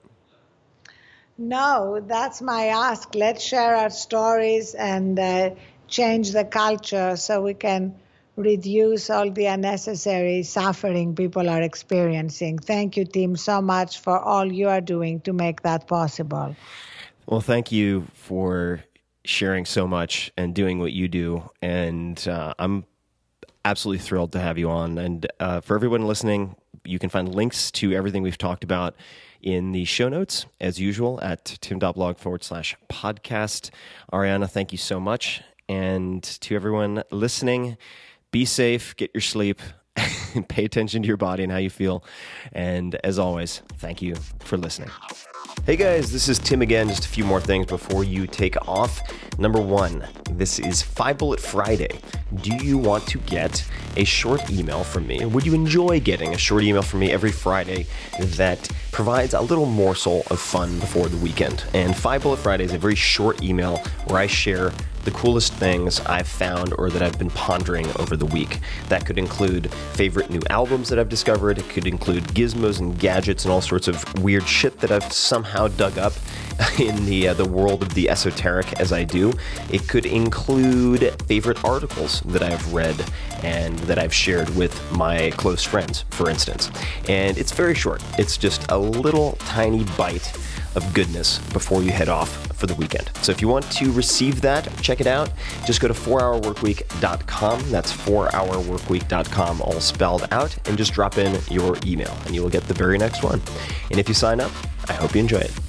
No, that's my ask. Let's share our stories and uh, change the culture so we can reduce all the unnecessary suffering people are experiencing. Thank you, Tim, so much for all you are doing to make that possible. Well, thank you for sharing so much and doing what you do. And uh, I'm absolutely thrilled to have you on. And uh, for everyone listening, you can find links to everything we've talked about in the show notes, as usual, at tim.blog forward slash podcast. Arianna, thank you so much. And to everyone listening, be safe, get your sleep, and pay attention to your body and how you feel. And as always, thank you for listening. Hey guys, this is Tim again. Just a few more things before you take off. Number one, this is Five Bullet Friday. Do you want to get a short email from me? Would you enjoy getting a short email from me every Friday that provides a little morsel of fun before the weekend? And Five Bullet Friday is a very short email where I share the coolest things I've found or that I've been pondering over the week. That could include favorite new albums that I've discovered. It could include gizmos and gadgets and all sorts of weird shit that I've somehow dug up in the uh, the world of the esoteric as I do. It could include favorite articles that I've read and that I've shared with my close friends, for instance. And it's very short. It's just a little tiny bite of goodness before you head off for the weekend. So if you want to receive that, check it out. Just go to four hour work week dot com. That's four hour work week dot com, all spelled out, and just drop in your email and you will get the very next one. And if you sign up, I hope you enjoy it.